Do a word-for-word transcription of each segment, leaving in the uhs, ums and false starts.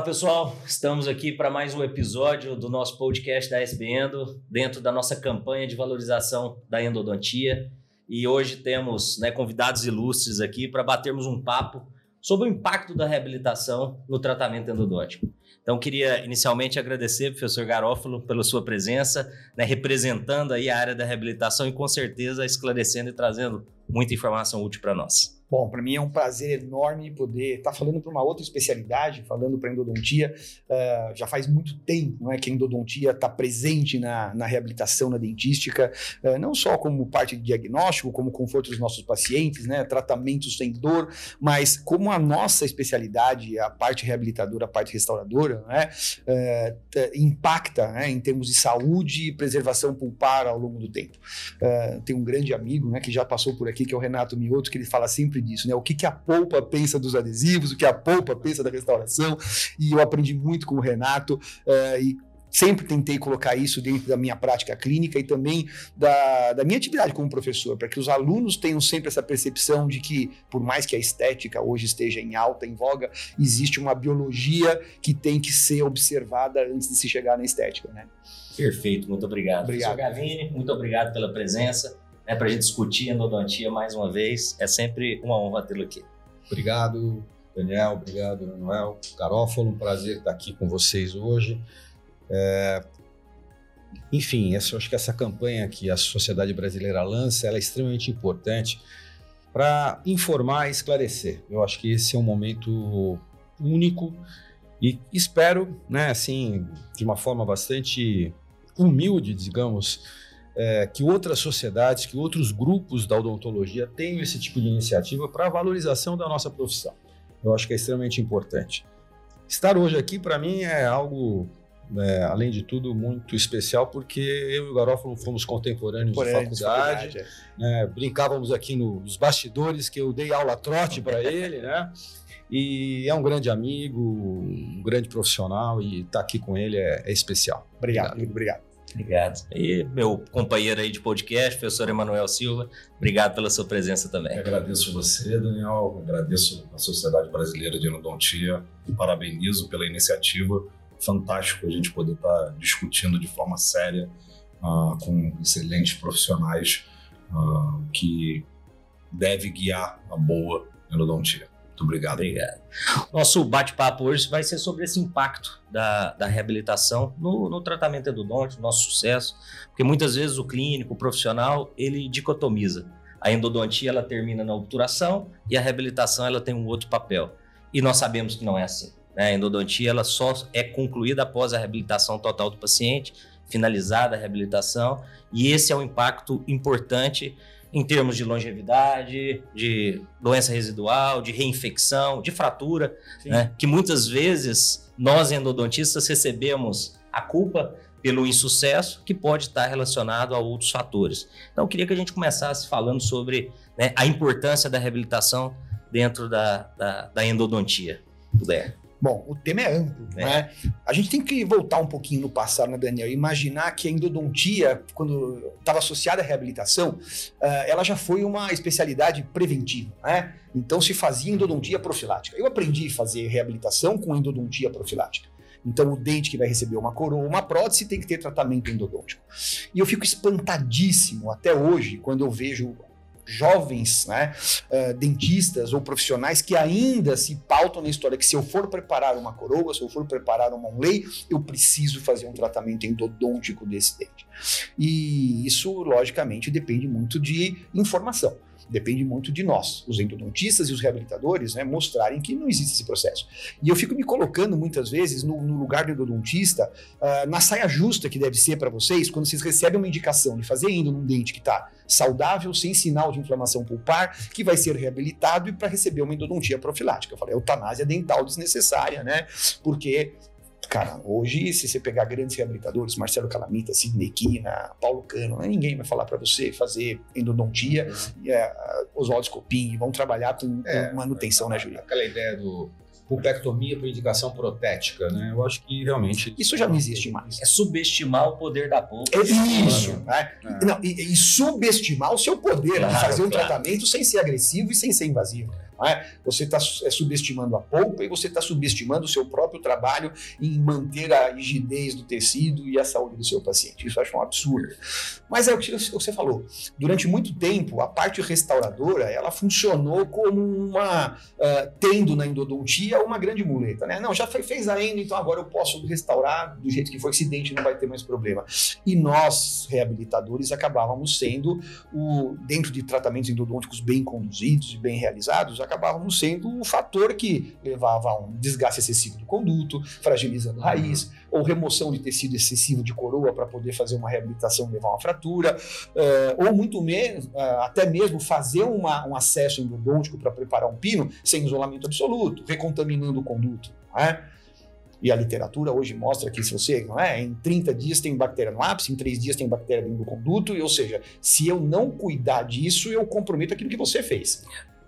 pessoal, estamos aqui para mais um episódio do nosso podcast da S B Endo, dentro da nossa campanha de valorização da endodontia. E hoje temos, né, convidados ilustres aqui para batermos um papo sobre o impacto da reabilitação no tratamento endodôntico. Então, queria inicialmente agradecer, professor Garófalo, pela sua presença, né, representando aí a área da reabilitação e com certeza esclarecendo e trazendo muita informação útil para nós. Bom, para mim é um prazer enorme poder estar falando para uma outra especialidade, falando para endodontia. Uh, já faz muito tempo, né, que a endodontia está presente na, na reabilitação, na dentística, uh, não só como parte de diagnóstico, como conforto dos nossos pacientes, né, tratamento sem dor, mas como a nossa especialidade, a parte reabilitadora, a parte restauradora, né, uh, impacta, né, em termos de saúde e preservação pulpar ao longo do tempo. Uh, tem um grande amigo, né, que já passou por aqui, que é o Renato Mioto, que ele fala sempre disso, né? O que, que a polpa pensa dos adesivos, o que a polpa pensa da restauração, e eu aprendi muito com o Renato uh, e sempre tentei colocar isso dentro da minha prática clínica e também da, da minha atividade como professor, para que os alunos tenham sempre essa percepção de que, por mais que a estética hoje esteja em alta, em voga, existe uma biologia que tem que ser observada antes de se chegar na estética, né? Perfeito, muito obrigado. Obrigado. Professor Gavini, muito obrigado pela presença. É, para a gente discutir endodontia mais uma vez, é sempre uma honra tê-lo aqui. Obrigado, Daniel, obrigado, Manuel, Garófalo, um prazer estar aqui com vocês hoje. É... Enfim, essa, eu acho que essa campanha que a Sociedade Brasileira lança, ela é extremamente importante para informar e esclarecer. Eu acho que esse é um momento único e espero, né, assim, de uma forma bastante humilde, digamos, É, que outras sociedades, que outros grupos da odontologia tenham esse tipo de iniciativa para a valorização da nossa profissão. Eu acho que é extremamente importante. Estar hoje aqui, para mim, é algo, é, além de tudo, muito especial, porque eu e o Garófalo fomos contemporâneos de faculdade, de faculdade é. É, brincávamos aqui nos bastidores, que eu dei aula trote para ele, né? E é um grande amigo, um grande profissional, e estar aqui com ele é, é especial. Obrigado, obrigado. obrigado. Obrigado. E meu companheiro aí de podcast, professor Emanuel Silva, obrigado pela sua presença também. Eu agradeço você, Daniel, agradeço a Sociedade Brasileira de Endodontia, parabenizo pela iniciativa, fantástico a gente poder estar discutindo de forma séria uh, com excelentes profissionais uh, que deve guiar a boa endodontia. Muito obrigado. Obrigado. Nosso bate-papo hoje vai ser sobre esse impacto da, da reabilitação no, no tratamento endodôntico, nosso sucesso, porque muitas vezes o clínico, o profissional, ele dicotomiza. A endodontia, ela termina na obturação e a reabilitação, ela tem um outro papel. E nós sabemos que não é assim, né? A endodontia, ela só é concluída após a reabilitação total do paciente, finalizada a reabilitação, e esse é um impacto importante em termos de longevidade, de doença residual, de reinfecção, de fratura, né? Que muitas vezes nós endodontistas recebemos a culpa pelo insucesso que pode estar relacionado a outros fatores. Então eu queria que a gente começasse falando sobre, né, a importância da reabilitação dentro da, da, da endodontia. Puder. Bom, o tema é amplo, é. né? A gente tem que voltar um pouquinho no passado, né, Daniel? Imaginar que a endodontia, quando estava associada à reabilitação, uh, ela já foi uma especialidade preventiva, né? Então se fazia endodontia profilática. Eu aprendi a fazer reabilitação com endodontia profilática. Então o dente que vai receber uma coroa, uma prótese, tem que ter tratamento endodôntico. E eu fico espantadíssimo até hoje quando eu vejo jovens, né, uh, dentistas ou profissionais que ainda se pautam na história que se eu for preparar uma coroa, se eu for preparar uma onlay, eu preciso fazer um tratamento endodôntico desse dente. E isso, logicamente, depende muito de informação. Depende muito de nós, os endodontistas e os reabilitadores, né, mostrarem que não existe esse processo. E eu fico me colocando muitas vezes no, no lugar do endodontista, uh, na saia justa que deve ser para vocês, quando vocês recebem uma indicação de fazer endo num dente que está saudável, sem sinal de inflamação pulpar, que vai ser reabilitado e para receber uma endodontia profilática. Eu falei, eutanásia dental desnecessária, né? Porque, cara, hoje, se você pegar grandes reabilitadores, Marcelo Calamita, Sidney Quina, Paulo Cano, ninguém vai falar para você fazer endodontia, uhum. é, Oswaldo Scopini, vão trabalhar com, é, com manutenção, né, Júlio? Aquela ideia do pulpectomia por indicação protética, né? Eu acho que realmente... Isso já não existe mais. É subestimar o poder da polpa. É isso, né? É. Não, e, e subestimar o seu poder, claro, de fazer um claro. tratamento sem ser agressivo e sem ser invasivo. Não é? Você está é, subestimando a polpa e você está subestimando o seu próprio trabalho em manter a rigidez do tecido e a saúde do seu paciente. Isso eu acho um absurdo. Mas é o que você falou. Durante muito tempo, a parte restauradora, ela funcionou como uma, uh, tendo na endodontia uma grande muleta, né? Não, já foi, fez a endo, então agora eu posso restaurar do jeito que foi, esse dente não vai ter mais problema. E nós, reabilitadores, acabávamos sendo, o, dentro de tratamentos endodônticos bem conduzidos e bem realizados, acabávamos sendo o fator que levava a um desgaste excessivo do conduto, fragilizando a raiz, ou remoção de tecido excessivo de coroa para poder fazer uma reabilitação e levar uma fratura, uh, ou muito menos, uh, até mesmo fazer uma, um acesso endodôntico para preparar um pino sem isolamento absoluto, recontaminando o conduto, não é? E a literatura hoje mostra que se você, não é, em trinta dias tem bactéria no ápice, em três dias tem bactéria dentro do conduto, e, ou seja, se eu não cuidar disso, eu comprometo aquilo que você fez.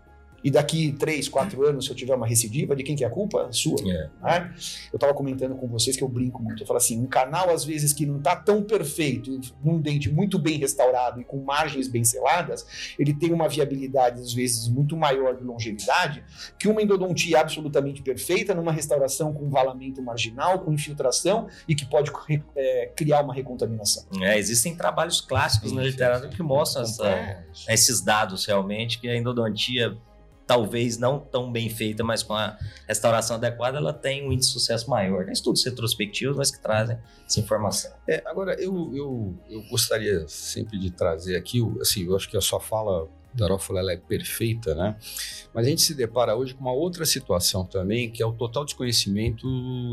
E daqui três, quatro anos, se eu tiver uma recidiva, de quem que é a culpa? Sua. É. Né? Eu estava comentando com vocês que eu brinco muito. Eu falo assim, um canal, às vezes, que não está tão perfeito, um dente muito bem restaurado e com margens bem seladas, ele tem uma viabilidade, às vezes, muito maior de longevidade que uma endodontia absolutamente perfeita numa restauração com valamento marginal, com infiltração e que pode é, criar uma recontaminação. É, existem trabalhos clássicos na literatura que mostram essa, esses dados, realmente, que a endodontia, talvez não tão bem feita, mas com a restauração adequada, ela tem um índice de sucesso maior. Tem estudos retrospectivos, mas que trazem essa informação. É, agora, eu, eu, eu gostaria sempre de trazer aqui, assim, eu acho que a sua fala, Garofalo, ela é perfeita, né? Mas a gente se depara hoje com uma outra situação também, que é o total desconhecimento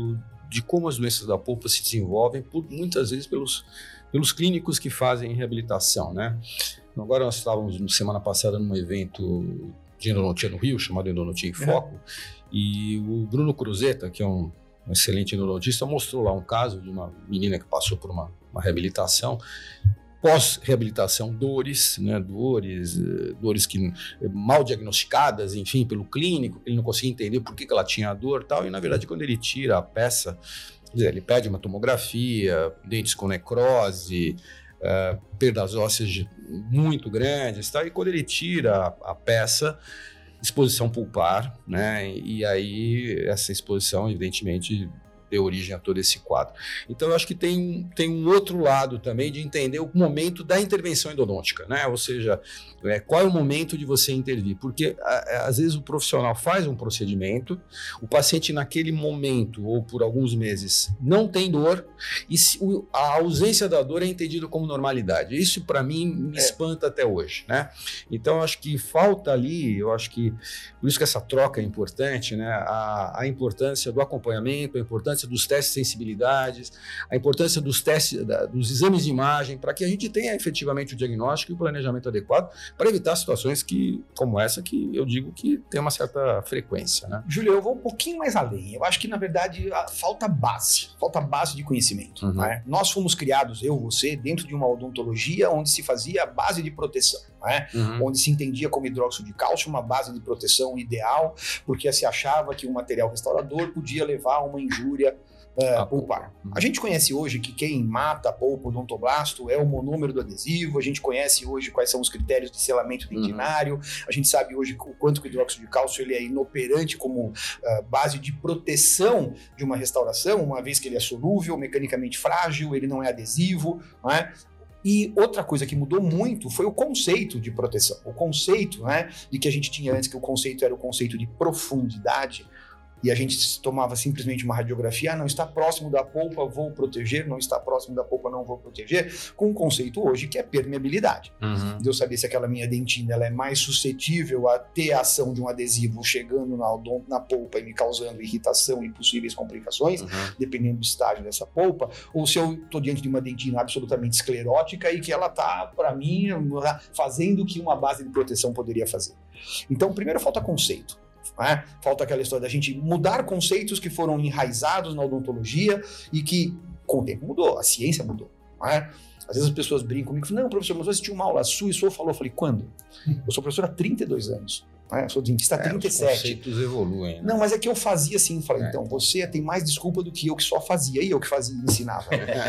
de como as doenças da polpa se desenvolvem, por, muitas vezes pelos, pelos clínicos que fazem reabilitação, né? Agora nós estávamos, semana passada, num evento de endodontia no Rio, chamado Endodontia em Foco, é. E o Bruno Cruzeta, que é um, um excelente endodontista, mostrou lá um caso de uma menina que passou por uma, uma reabilitação, pós-reabilitação, dores, né, dores, dores que, mal diagnosticadas, enfim, pelo clínico, ele não conseguia entender por que, que ela tinha dor e tal, e na verdade quando ele tira a peça, quer dizer, ele pede uma tomografia, dentes com necrose, Uh, perdas ósseas muito grandes, tá? E quando ele tira a, a peça, exposição pulpar, né? E aí essa exposição, evidentemente, deu origem a todo esse quadro. Então, eu acho que tem, tem um outro lado também de entender o momento da intervenção endodôntica, né? Ou seja, é, qual é o momento de você intervir? Porque, a, às vezes, o profissional faz um procedimento, o paciente, naquele momento, ou por alguns meses, não tem dor, e se, o, a ausência da dor é entendida como normalidade. Isso, para mim, me espanta até hoje, né? Então, eu acho que falta ali, eu acho que, por isso que essa troca é importante, né? A, a importância do acompanhamento, a importância dos testes de sensibilidades, a importância dos testes, da, dos exames de imagem, para que a gente tenha efetivamente o diagnóstico e o planejamento adequado para evitar situações que, como essa, que eu digo que tem uma certa frequência, né? Júlio, eu vou um pouquinho mais além. Eu acho que, na verdade, falta base, falta base de conhecimento. Uhum. Né? Nós fomos criados, eu, você, dentro de uma odontologia onde se fazia a base de proteção, né? Uhum. Onde se entendia como hidróxido de cálcio uma base de proteção ideal, porque se achava que um material restaurador podia levar a uma injúria Uh, pulpar. A gente conhece hoje que quem mata a polpa odontoblasto é o monômero do adesivo, a gente conhece hoje quais são os critérios de selamento dentinário, uhum. A gente sabe hoje o quanto que o hidróxido de cálcio ele é inoperante como uh, base de proteção de uma restauração, uma vez que ele é solúvel, mecanicamente frágil, ele não é adesivo, não é? E outra coisa que mudou muito foi o conceito de proteção, o conceito, né, de que a gente tinha antes, que o conceito era o conceito de profundidade, e a gente tomava simplesmente uma radiografia, ah, não está próximo da polpa, vou proteger, não está próximo da polpa, não vou proteger, com um conceito hoje que é permeabilidade. Uhum. De eu saber se aquela minha dentina ela é mais suscetível a ter a ação de um adesivo chegando na, na polpa e me causando irritação e possíveis complicações, uhum. dependendo do estágio dessa polpa, ou se eu estou diante de uma dentina absolutamente esclerótica e que ela está, para mim, fazendo o que uma base de proteção poderia fazer. Então, primeiro falta conceito. É? Falta aquela história da gente mudar conceitos que foram enraizados na odontologia e que com o tempo mudou, a ciência mudou. É? Às vezes as pessoas brincam comigo e falam, não, professor, mas você tinha uma aula sua e o senhor falou. Eu falei, quando? Eu sou professor há trinta e dois anos. né? Eu sou dentista há trinta e sete. Os conceitos evoluem. Né? Não, mas é que eu fazia assim, falei, É. então, você tem mais desculpa do que eu que só fazia, e eu que fazia e ensinava.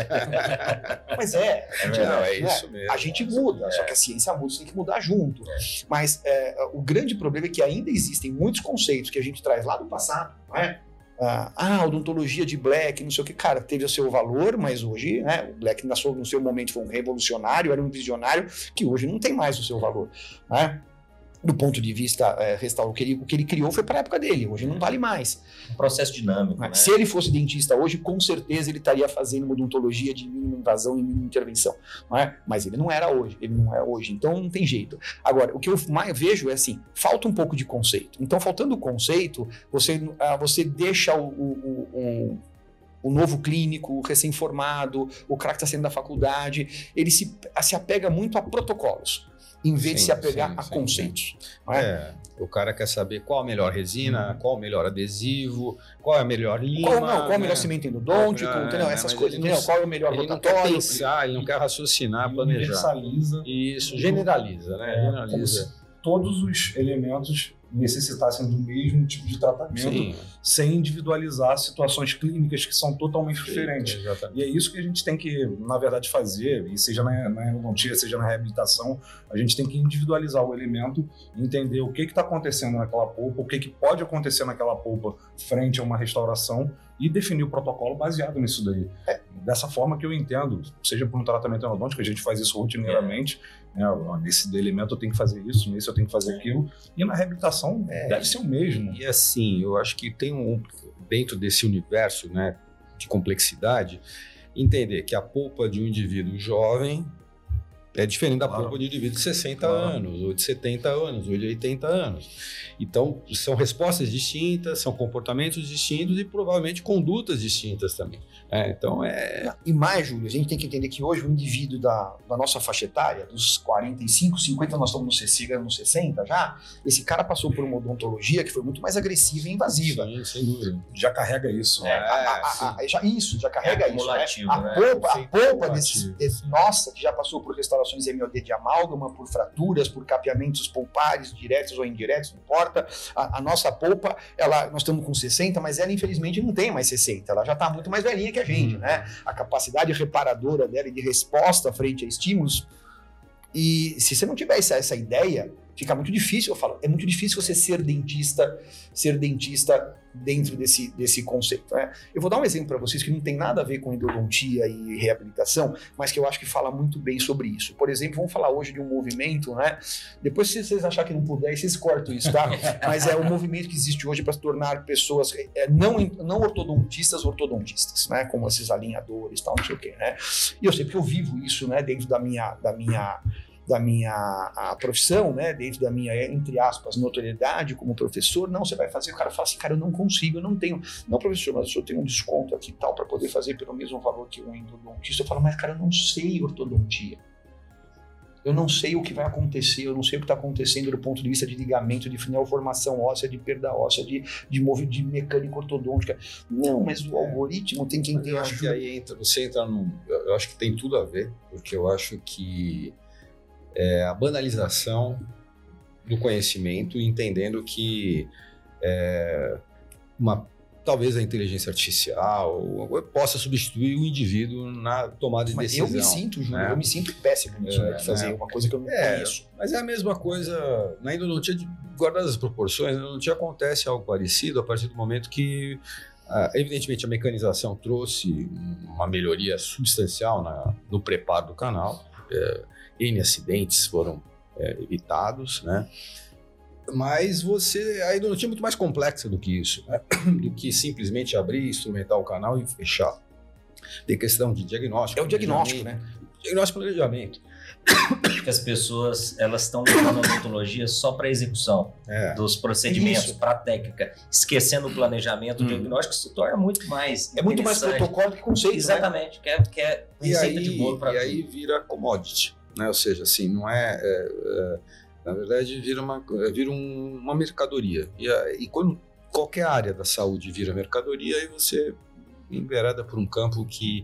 Mas é, É, gente, não, é né? isso mesmo. A gente muda, É. só que a ciência muda, você tem que mudar junto. Mas é, o grande problema é que ainda existem muitos conceitos que a gente traz lá do passado, não é? Ah, ah, odontologia de Black, não sei o que, cara, teve o seu valor, mas hoje, né, o Black no seu, no seu momento foi um revolucionário, era um visionário, que hoje não tem mais o seu valor, né? Do ponto de vista é, restauro, o que, ele, o que ele criou foi para a época dele, hoje não vale mais. Um processo dinâmico, Né? né? Se ele fosse dentista hoje, com certeza ele estaria fazendo uma odontologia de mínima invasão e mínima intervenção, não é? Mas ele não era hoje, ele não é hoje, então não tem jeito. Agora, o que eu mais vejo é assim, falta um pouco de conceito. Então, faltando o conceito, você, ah, você deixa o, o, o, o novo clínico, o recém-formado, o cara que está saindo da faculdade, ele se, se apega muito a protocolos, em vez de Sim, se apegar sim, a sim, conceitos. Não é? É, o cara quer saber qual a melhor resina, qual o melhor adesivo, qual é a melhor lima. Qual, não, qual é o né? melhor cimento endodôntico, É, entendeu? é, Essas mas coisas, ele não- entendeu? Qual é o melhor Ele não quer rotatório? pensar, ele não quer raciocinar, planejar. Universaliza Isso, generaliza, né? É, como Generaliza. se todos os elementos necessitassem do mesmo tipo de tratamento, Sim, sem individualizar situações clínicas que são totalmente diferentes. exatamente. E é isso que a gente tem que, na verdade, fazer, e seja na, na endodontia, seja na reabilitação, a gente tem que individualizar o elemento, entender o que está acontecendo naquela polpa, o que, que pode acontecer naquela polpa frente a uma restauração e definir o protocolo baseado nisso daí. É dessa forma que eu entendo, seja por um tratamento endodôntico, a gente faz isso rotineiramente, né? Nesse elemento eu tenho que fazer isso, nesse eu tenho que fazer aquilo, e na reabilitação É, deve ser o mesmo. E assim, eu acho que tem um, dentro desse universo, né, de complexidade, entender que a polpa de um indivíduo jovem é diferente da Claro. polpa de um indivíduo de sessenta Claro. anos, ou de setenta anos, ou de oitenta anos. Então, são respostas distintas, são comportamentos distintos e provavelmente condutas distintas também. É, então, é... E mais, Júlio, a gente tem que entender que hoje o indivíduo da, da nossa faixa etária, dos quarenta e cinco, cinquenta, nós estamos no sessenta já, esse cara passou por uma odontologia que foi muito mais agressiva e invasiva. Sim, sem dúvida. Já carrega isso. É. A- a- a- a- já, isso, já carrega É isso. Né? acumulativo, A né? polpa, a Conceito polpa acumulativo. desse, desse- nossa, que já passou por restaurações M O D de amálgama, por fraturas, por capeamentos pulpares, diretos ou indiretos, não importa. A, a nossa polpa, ela, nós estamos com sessenta, mas ela infelizmente não tem mais sessenta, ela já está muito mais velhinha que a gente, Hum. né? A capacidade reparadora dela e de resposta frente a estímulos. E se você não tiver essa, essa ideia, fica muito difícil, eu falo, é muito difícil você ser dentista, ser dentista dentro desse, desse conceito. Né? Eu vou dar um exemplo para vocês que não tem nada a ver com endodontia e reabilitação, mas que eu acho que fala muito bem sobre isso. Por exemplo, vamos falar hoje de um movimento, né? Depois, se vocês acharem que não puder, vocês cortam isso, tá? Mas é o movimento que existe hoje para se tornar pessoas é, não, não ortodontistas ortodontistas, né? Como esses alinhadores, tal, não sei o quê, né? E eu sei porque eu vivo isso, né? Dentro da minha, da minha da minha a profissão, né, dentro da minha, entre aspas, notoriedade como professor. Não, você vai fazer, o cara fala assim, cara, eu não consigo, eu não tenho, não, professor, mas eu tenho um desconto aqui e tal, para poder fazer pelo mesmo valor que um endodontista. Eu falo, mas cara, eu não sei ortodontia, eu não sei o que vai acontecer, eu não sei o que está acontecendo do ponto de vista de ligamento, de neoformação óssea, de perda óssea, de, de, movi- de mecânica ortodôntica. Não, mas o algoritmo tem quem tem Eu acho que aí entra, você entra num... Eu acho que tem tudo a ver, porque eu acho que é a banalização do conhecimento, entendendo que é, uma, talvez a inteligência artificial possa substituir o indivíduo na tomada de Mas decisão. eu me sinto, Júlio, né? eu me sinto péssimo nisso, É, né, de fazer né? uma coisa que eu não É, conheço. mas é a mesma coisa, na endodontia, de- guardadas as proporções, na endodontia acontece algo parecido a partir do momento que, ah, evidentemente, a mecanização trouxe uma melhoria substancial na- no preparo do canal, é, N acidentes foram é, evitados, né? Mas você, a endodontia é muito mais complexa do que isso, né? Do que simplesmente abrir, instrumentar o canal e fechar. Tem questão de diagnóstico. É o diagnóstico, né? Diagnóstico e planejamento. Que as pessoas elas estão levando a odontologia só para execução É. dos procedimentos, Isso. para a técnica, esquecendo o planejamento, Hum. o diagnóstico se torna muito mais É muito mais interessante. protocolo que conceito, né? Exatamente, que é, que é E receita aí, de bolo para e aí vira commodity, né? Ou seja, assim, não é, é, é na verdade vira uma vira um, uma mercadoria. E, a- e quando qualquer área da saúde vira mercadoria, aí você envereda por um campo que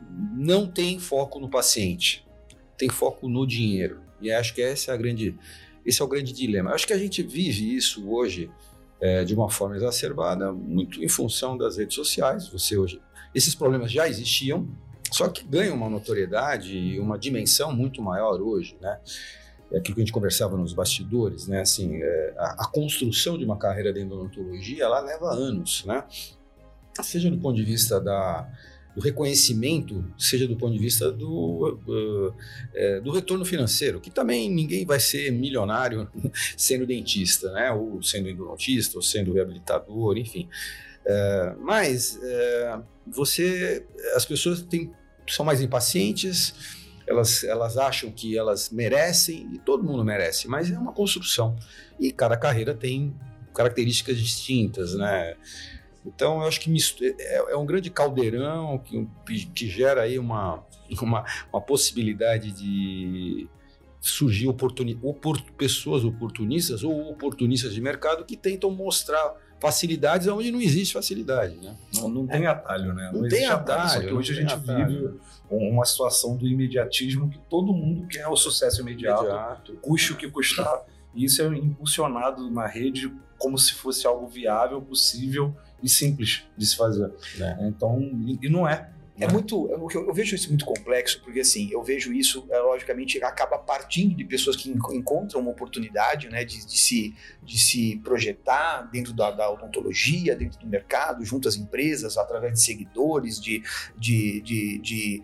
não tem foco no paciente, tem foco no dinheiro. E acho que essa é a grande esse é o grande dilema. Eu acho que a gente vive isso hoje é, de uma forma exacerbada, muito em função das redes sociais. Você hoje, esses problemas já existiam, só que ganham uma notoriedade e uma dimensão muito maior hoje, né? É aquilo que a gente conversava nos bastidores, né? Assim, é, a, a construção de uma carreira dentro da odontologia, ela leva anos, né? Seja do ponto de vista da, do reconhecimento, seja do ponto de vista do, uh, é, do retorno financeiro, que também ninguém vai ser milionário sendo dentista, né? Ou sendo endodontista, ou sendo reabilitador, enfim. É, mas é, você, as pessoas têm, são mais impacientes, elas, elas acham que elas merecem, e todo mundo merece, mas é uma construção. E cada carreira tem características distintas, né? Então, eu acho que é um grande caldeirão que, que gera aí uma, uma, uma possibilidade de surgir oportuni, opor, pessoas oportunistas ou oportunistas de mercado que tentam mostrar facilidades onde não existe facilidade, né? Não, não tem atalho, né? Não, não tem atalho. atalho só que hoje a gente atalho. vive uma situação do imediatismo que todo mundo quer o sucesso imediato, imediato. custe o que custar. E isso é impulsionado na rede como se fosse algo viável, possível e simples de se fazer. É. Então, e, e não é. É muito, eu, eu vejo isso muito complexo, porque assim, eu vejo isso, é, logicamente, acaba partindo de pessoas que encontram uma oportunidade, né, de, de, se, de se projetar dentro da, da odontologia, dentro do mercado, junto às empresas, através de seguidores, de, de, de, de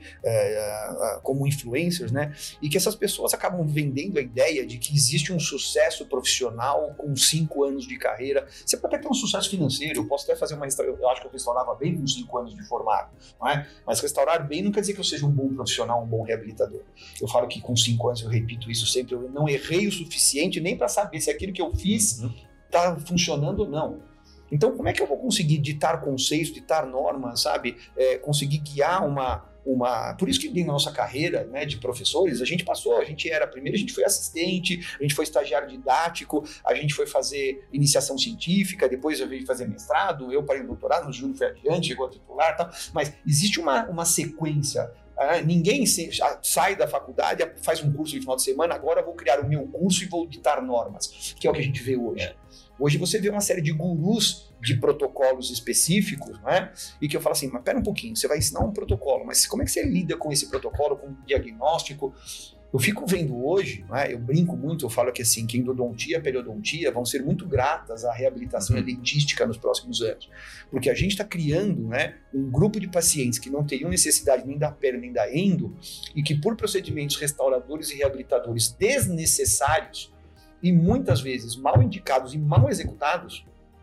é, como influencers, né, e que essas pessoas acabam vendendo a ideia de que existe um sucesso profissional com cinco anos de carreira. Você pode até ter um sucesso financeiro, eu posso até fazer uma, eu acho que eu restaurava bem com cinco anos de formado, não é? Mas restaurar bem não quer dizer que eu seja um bom profissional, um bom reabilitador. Eu falo que com cinco anos, eu repito isso sempre, eu não errei o suficiente nem para saber se aquilo que eu fiz está uhum. funcionando ou não. Então, como é que eu vou conseguir ditar conceitos, ditar normas, sabe? É, conseguir guiar uma... Uma, por isso que dentro da nossa carreira, né, de professores, a gente passou, a gente era, primeiro a gente foi assistente, a gente foi estagiário didático, a gente foi fazer iniciação científica, depois eu veio fazer mestrado, eu parei no doutorado, no Júlio foi adiante, chegou a titular e tal, mas existe uma, uma sequência. Ah, ninguém se, sai da faculdade, faz um curso de final de semana, agora eu vou criar o meu curso e vou ditar normas, que é o que a gente vê hoje. É. Hoje você vê uma série de gurus de protocolos específicos, né? E que eu falo assim, mas pera um pouquinho, você vai ensinar um protocolo, mas como é que você lida com esse protocolo, com o diagnóstico? Eu fico vendo hoje, né? Eu brinco muito, eu falo que assim, que endodontia e periodontia vão ser muito gratas à reabilitação uhum. dentística nos próximos anos, porque a gente está criando, né, um grupo de pacientes que não teriam necessidade nem da pele nem da endo, e que por procedimentos restauradores e reabilitadores desnecessários, e muitas vezes mal indicados e mal executados,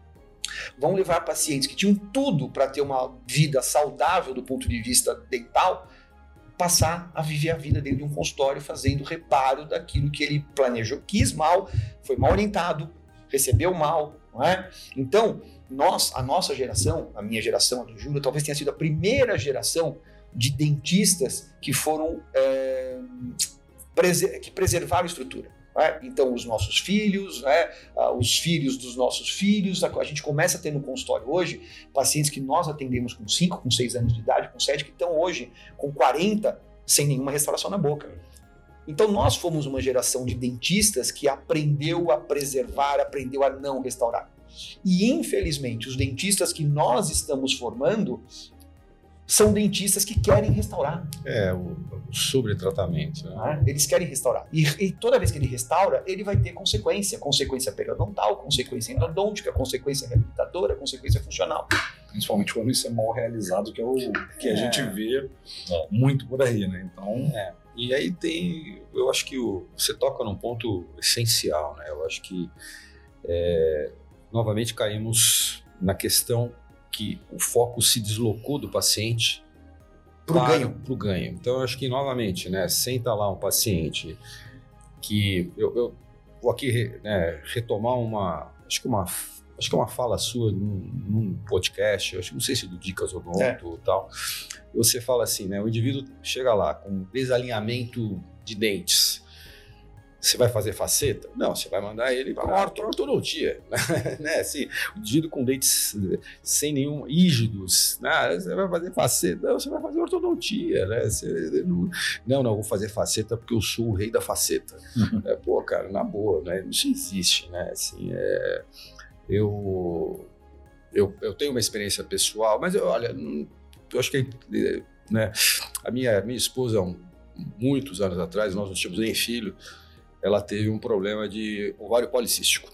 vão levar pacientes que tinham tudo para ter uma vida saudável do ponto de vista dental, passar a viver a vida dentro de um consultório fazendo reparo daquilo que ele planejou, quis mal, foi mal orientado, recebeu mal, não é? Então, nós, a nossa geração, a minha geração, a do Júlio, talvez tenha sido a primeira geração de dentistas que foram é, preser- que preservaram a estrutura. É? Então, os nossos filhos, né? Os filhos dos nossos filhos, a gente começa a ter no consultório hoje pacientes que nós atendemos com cinco, com seis anos de idade, com sete, que estão hoje com quarenta sem nenhuma restauração na boca. Então, nós fomos uma geração de dentistas que aprendeu a preservar, aprendeu a não restaurar. E, infelizmente, os dentistas que nós estamos formando são dentistas que querem restaurar. É, o, o sobretratamento. Né? Ah, eles querem restaurar. E, e toda vez que ele restaura, ele vai ter consequência. Consequência periodontal, consequência endodôntica, consequência reabilitadora, consequência funcional. Principalmente quando isso é mal realizado, que é o que é. a gente vê é, muito por aí, né? Então... É. E aí tem... Eu acho que o, você toca num ponto essencial, né? Eu acho que, é, novamente, caímos na questão que o foco se deslocou do paciente para o ganho. Pro ganho. Então, eu acho que, novamente, né, senta lá um paciente que... Eu, eu vou aqui né, retomar uma... Acho que uma, acho que uma fala sua num, num podcast, eu acho, não sei se do Dicas Odonto é. ou tal. Você fala assim, né, o indivíduo chega lá com desalinhamento de dentes. Você vai fazer faceta? Não, você vai mandar ele para a ortodontia, né? Assim, dígido com dentes sem nenhum rígidos, né? Você vai fazer faceta? Não, você vai fazer ortodontia, né? Você, não, não, não, vou fazer faceta porque eu sou o rei da faceta. Uhum. É, pô, cara, na boa, né? Isso existe, né? Assim, é, eu, eu, eu tenho uma experiência pessoal, mas eu, olha, eu acho que, né? A minha, minha esposa, muitos anos atrás, nós não tínhamos nem filho, ela teve um problema de ovário policístico.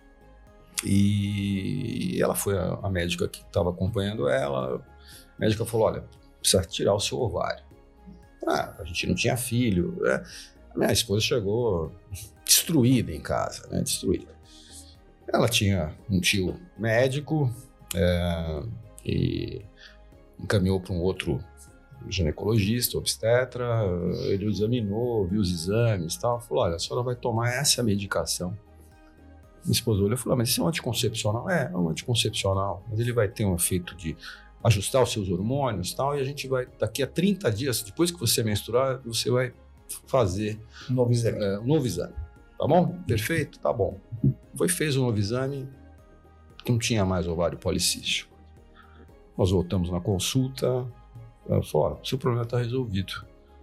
E ela foi a, a médica que estava acompanhando ela. A médica falou, olha, precisa tirar o seu ovário. Ah, a gente não tinha filho. Né? A minha esposa chegou destruída em casa, né? Destruída. Ela tinha um tio médico é, e encaminhou para um outro ginecologista, obstetra, ele o examinou, viu os exames e tal, falou, olha, a senhora vai tomar essa medicação. Minha esposa olhou e falou, mas isso é um anticoncepcional? É, é um anticoncepcional, mas ele vai ter um efeito de ajustar os seus hormônios e tal, e a gente vai, daqui a trinta dias, depois que você menstruar, você vai fazer um novo exame. É, um novo exame, tá bom? Perfeito? Tá bom. Foi, fez um novo exame, não tinha mais ovário policístico. Nós voltamos na consulta, ela falou, ó, seu problema está resolvido.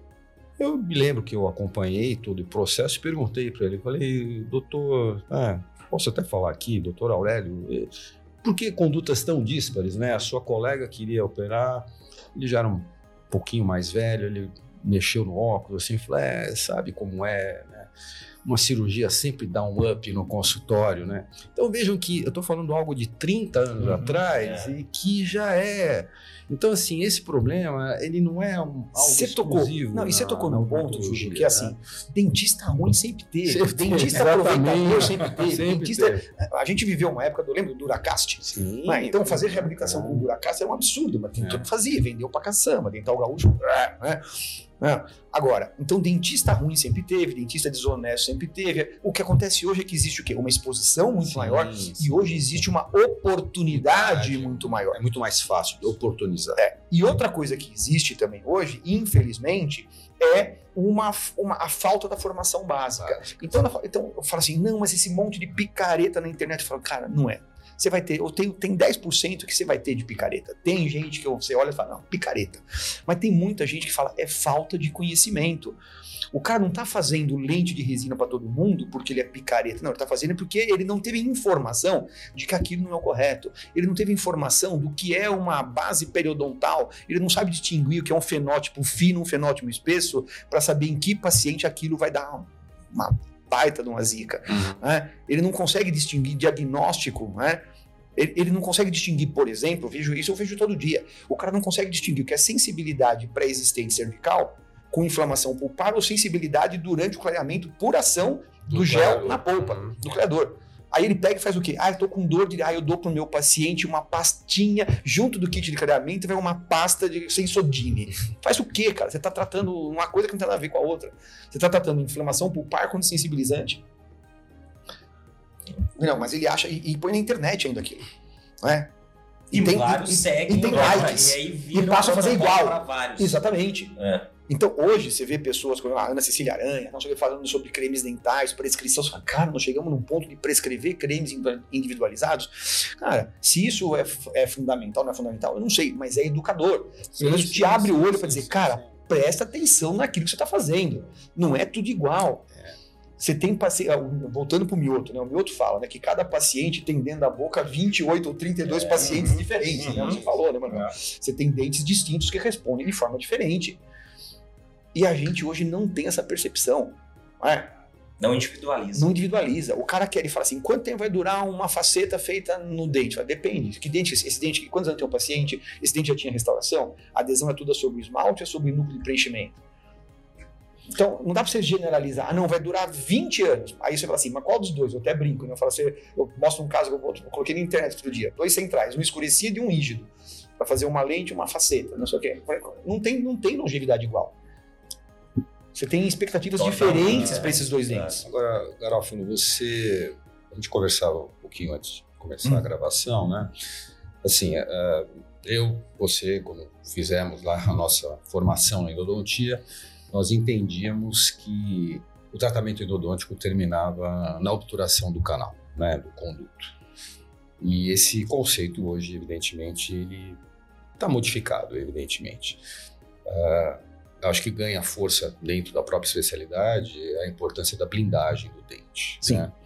Eu me lembro que eu acompanhei todo o processo e perguntei para ele, falei, doutor, ah, posso até falar aqui, doutor Aurélio, por que condutas tão díspares, né? A sua colega queria operar, ele já era um pouquinho mais velho, ele mexeu no óculos, assim, falou, é, sabe como é, né? Uma cirurgia sempre dá um up no consultório, né? Então vejam que eu estou falando algo de trinta anos uhum, atrás é. e que já é. Então, assim, esse problema, ele não é um, algo cê exclusivo. Tocou, não, na, e você tocou num ponto, Júlio, que é assim, né? Dentista ruim sempre teve, sempre dentista teve, aproveitador sempre teve, sempre dentista... teve. A gente viveu uma época, eu lembro do Duracast, Sim, né? Então fazer reabilitação é. com o Duracast era um absurdo, mas tentou é. fazer, vendeu pra caçamba, dental gaúcho, né? Né? Agora, então dentista ruim sempre teve, dentista desonesto sempre teve. O que acontece hoje é que existe o quê? Uma exposição muito sim, maior sim, e hoje existe uma oportunidade é, muito maior. É muito mais fácil de oportunizar. É. E outra coisa que existe também hoje, infelizmente, é uma, uma, a falta da formação básica. Ah, então, então eu falo assim, não, mas esse monte de picareta na internet, eu falo, cara, não é. Você vai ter, eu tenho, tem dez por cento que você vai ter de picareta. Tem gente que você olha e fala, não, picareta. Mas tem muita gente que fala, é falta de conhecimento. O cara não tá fazendo lente de resina para todo mundo porque ele é picareta. Não, ele tá fazendo porque ele não teve informação de que aquilo não é o correto. Ele não teve informação do que é uma base periodontal. Ele não sabe distinguir o que é um fenótipo fino, um fenótipo espesso, para saber em que paciente aquilo vai dar uma baita de uma zica. Uhum. Né? Ele não consegue distinguir diagnóstico, né? ele, ele não consegue distinguir, por exemplo, eu vejo isso, eu vejo todo dia, o cara não consegue distinguir o que é sensibilidade pré-existente cervical com inflamação pulpar ou sensibilidade durante o clareamento por ação do, do gel clareador. Na polpa, uhum. do clareador. Aí ele pega e faz o quê? Ah, eu tô com dor de... Ah, eu dou pro meu paciente uma pastinha, junto do kit de clareamento, vai uma pasta de Sensodyne. Faz o quê, cara? Você tá tratando uma coisa que não tem nada a ver com a outra. Você tá tratando inflamação pulpar com sensibilizante. Não, mas ele acha... E, e põe na internet ainda aquilo. Né? E, e tem, vários e, seguem. E tem likes. E, aí e passa a fazer igual. Vários. Exatamente. É. Então, hoje, você vê pessoas como a Ana Cecília Aranha, não sei, falando sobre cremes dentais, prescrição. Você fala, cara, nós chegamos num ponto de prescrever cremes individualizados. Cara, se isso é, é fundamental, não é fundamental, eu não sei, mas é educador. Sim, isso sim, te abre sim, o olho para dizer, cara, presta atenção naquilo que você está fazendo. Não é tudo igual. É. Você tem paciente, voltando para o Mioto, né? O Mioto fala, né, que cada paciente tem dentro da boca vinte e oito ou trinta e dois é, pacientes uhum, diferentes, uhum, né? Você falou, né, mano? É. Você tem dentes distintos que respondem de forma diferente. E a gente hoje não tem essa percepção. Não, é? não individualiza. Não individualiza. O cara quer, ele fala assim, quanto tempo vai durar uma faceta feita no dente? Fala, depende. Que dente, esse dente, quantos anos tem um paciente? Esse dente já tinha restauração? A adesão é tudo sobre o esmalte ou é sobre o núcleo de preenchimento? Então, não dá pra você generalizar. Ah, não, vai durar vinte anos. Aí você fala assim, mas qual dos dois? Eu até brinco, né? Eu falo assim, eu mostro um caso que eu, eu coloquei na internet outro dia. Dois centrais, um escurecido e um rígido. Para fazer uma lente e uma faceta. Não sei o quê. Não tem, não tem longevidade igual. Você tem expectativas Total, diferentes é, para esses dois dentes. Agora, Garofalo, você... A gente conversava um pouquinho antes de começar hum. a gravação, né? Assim, uh, eu, você, quando fizemos lá a nossa formação em endodontia, nós entendíamos que o tratamento endodôntico terminava na obturação do canal, né, do conduto. E esse conceito hoje, evidentemente, ele está modificado, evidentemente. Uh, acho que ganha força dentro da própria especialidade a importância da blindagem do dente. Sim. Né?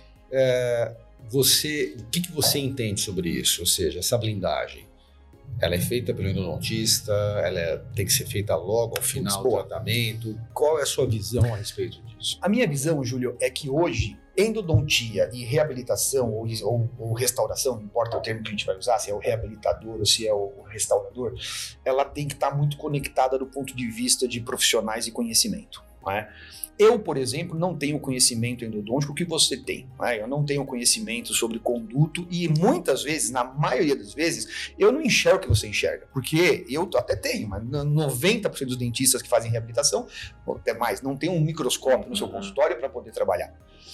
É, você, o que, que você entende sobre isso? Ou seja, essa blindagem, ela é feita pelo endodontista, ela é, tem que ser feita logo ao final do tratamento? Qual é a sua visão a respeito disso? A minha visão, Júlio, é que hoje endodontia e reabilitação ou, ou, ou restauração, não importa o termo que a gente vai usar, se é o reabilitador ou se é o restaurador, ela tem que estar muito conectada do ponto de vista de profissionais e conhecimento. Não é? Eu, por exemplo, não tenho conhecimento endodôntico que você tem. Né? Eu não tenho conhecimento sobre conduto e muitas vezes, na maioria das vezes, eu não enxergo o que você enxerga. Porque eu até tenho, mas noventa por cento dos dentistas que fazem reabilitação, ou até mais, não tem um microscópio no seu consultório para poder trabalhar.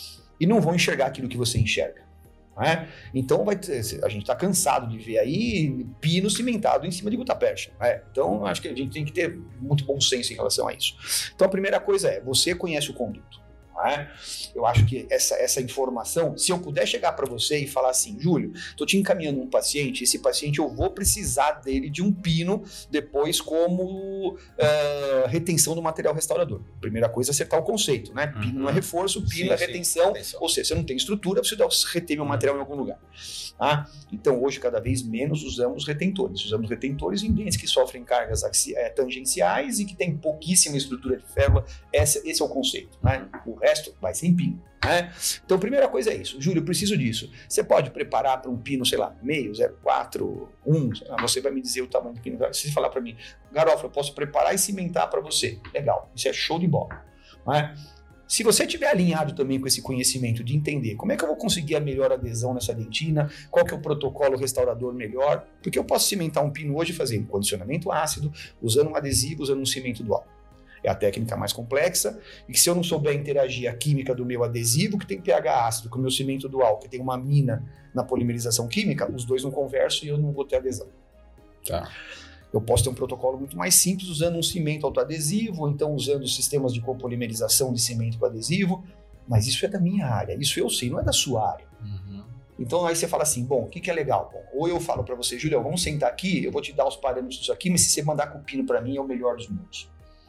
E não vão enxergar aquilo que você enxerga. Né? Então vai ter, a gente está cansado de ver aí pino cimentado em cima de gutapercha. Né? Então acho que a gente tem que ter muito bom senso em relação a isso. Então a primeira coisa é, você conhece o conduto. Né? Eu acho que essa, essa informação, se eu puder chegar para você e falar assim, Júlio, estou te encaminhando um paciente, esse paciente eu vou precisar dele de um pino depois como uh, retenção do material restaurador. Primeira coisa é acertar o conceito, né? Pino não é reforço, pino sim, é retenção, sim, ou seja, você não tem estrutura, você deve reter meu material em algum lugar. Tá? Então hoje cada vez menos usamos retentores, usamos retentores em dentes que sofrem cargas axi- é, tangenciais e que tem pouquíssima estrutura de férula, esse, esse é o conceito, né? O resto vai sem pino. Né? Então, a primeira coisa é isso. Júlio, eu preciso disso. Você pode preparar para um pino, sei lá, meio, zero vírgula quatro, um, sei lá, você vai me dizer o tamanho do pino. Se você falar para mim, Garofalo, eu posso preparar e cimentar para você. Legal, isso é show de bola. Né? Se você estiver alinhado também com esse conhecimento de entender como é que eu vou conseguir a melhor adesão nessa dentina, qual que é o protocolo restaurador melhor, porque eu posso cimentar um pino hoje fazendo condicionamento ácido, usando um adesivo, usando um cimento dual. É a técnica mais complexa, e que se eu não souber interagir a química do meu adesivo, que tem pH ácido, com o meu cimento dual, que tem uma mina na polimerização química, os dois não conversam e eu não vou ter adesão. Tá. Eu posso ter um protocolo muito mais simples, usando um cimento autoadesivo, ou então usando sistemas de copolimerização de cimento com adesivo, mas isso é da minha área, isso eu sei, não é da sua área. Uhum. Então aí você fala assim, bom, o que, que é legal? Bom, ou eu falo para você, Julião, vamos sentar aqui, eu vou te dar os parâmetros disso aqui, mas se você mandar com o pino para mim, é o melhor dos mundos.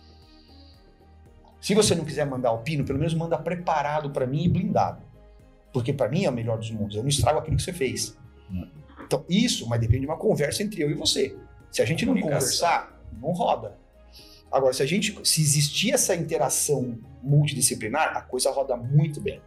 Se você não quiser mandar o pino, pelo menos manda preparado para mim e blindado. Porque para mim é o melhor dos mundos. Eu não estrago aquilo que você fez. Hum. Então isso, mas depende de uma conversa entre eu e você. Se a gente não conversar, não roda. Agora, se a gente, se existir essa interação multidisciplinar, a coisa roda muito bem.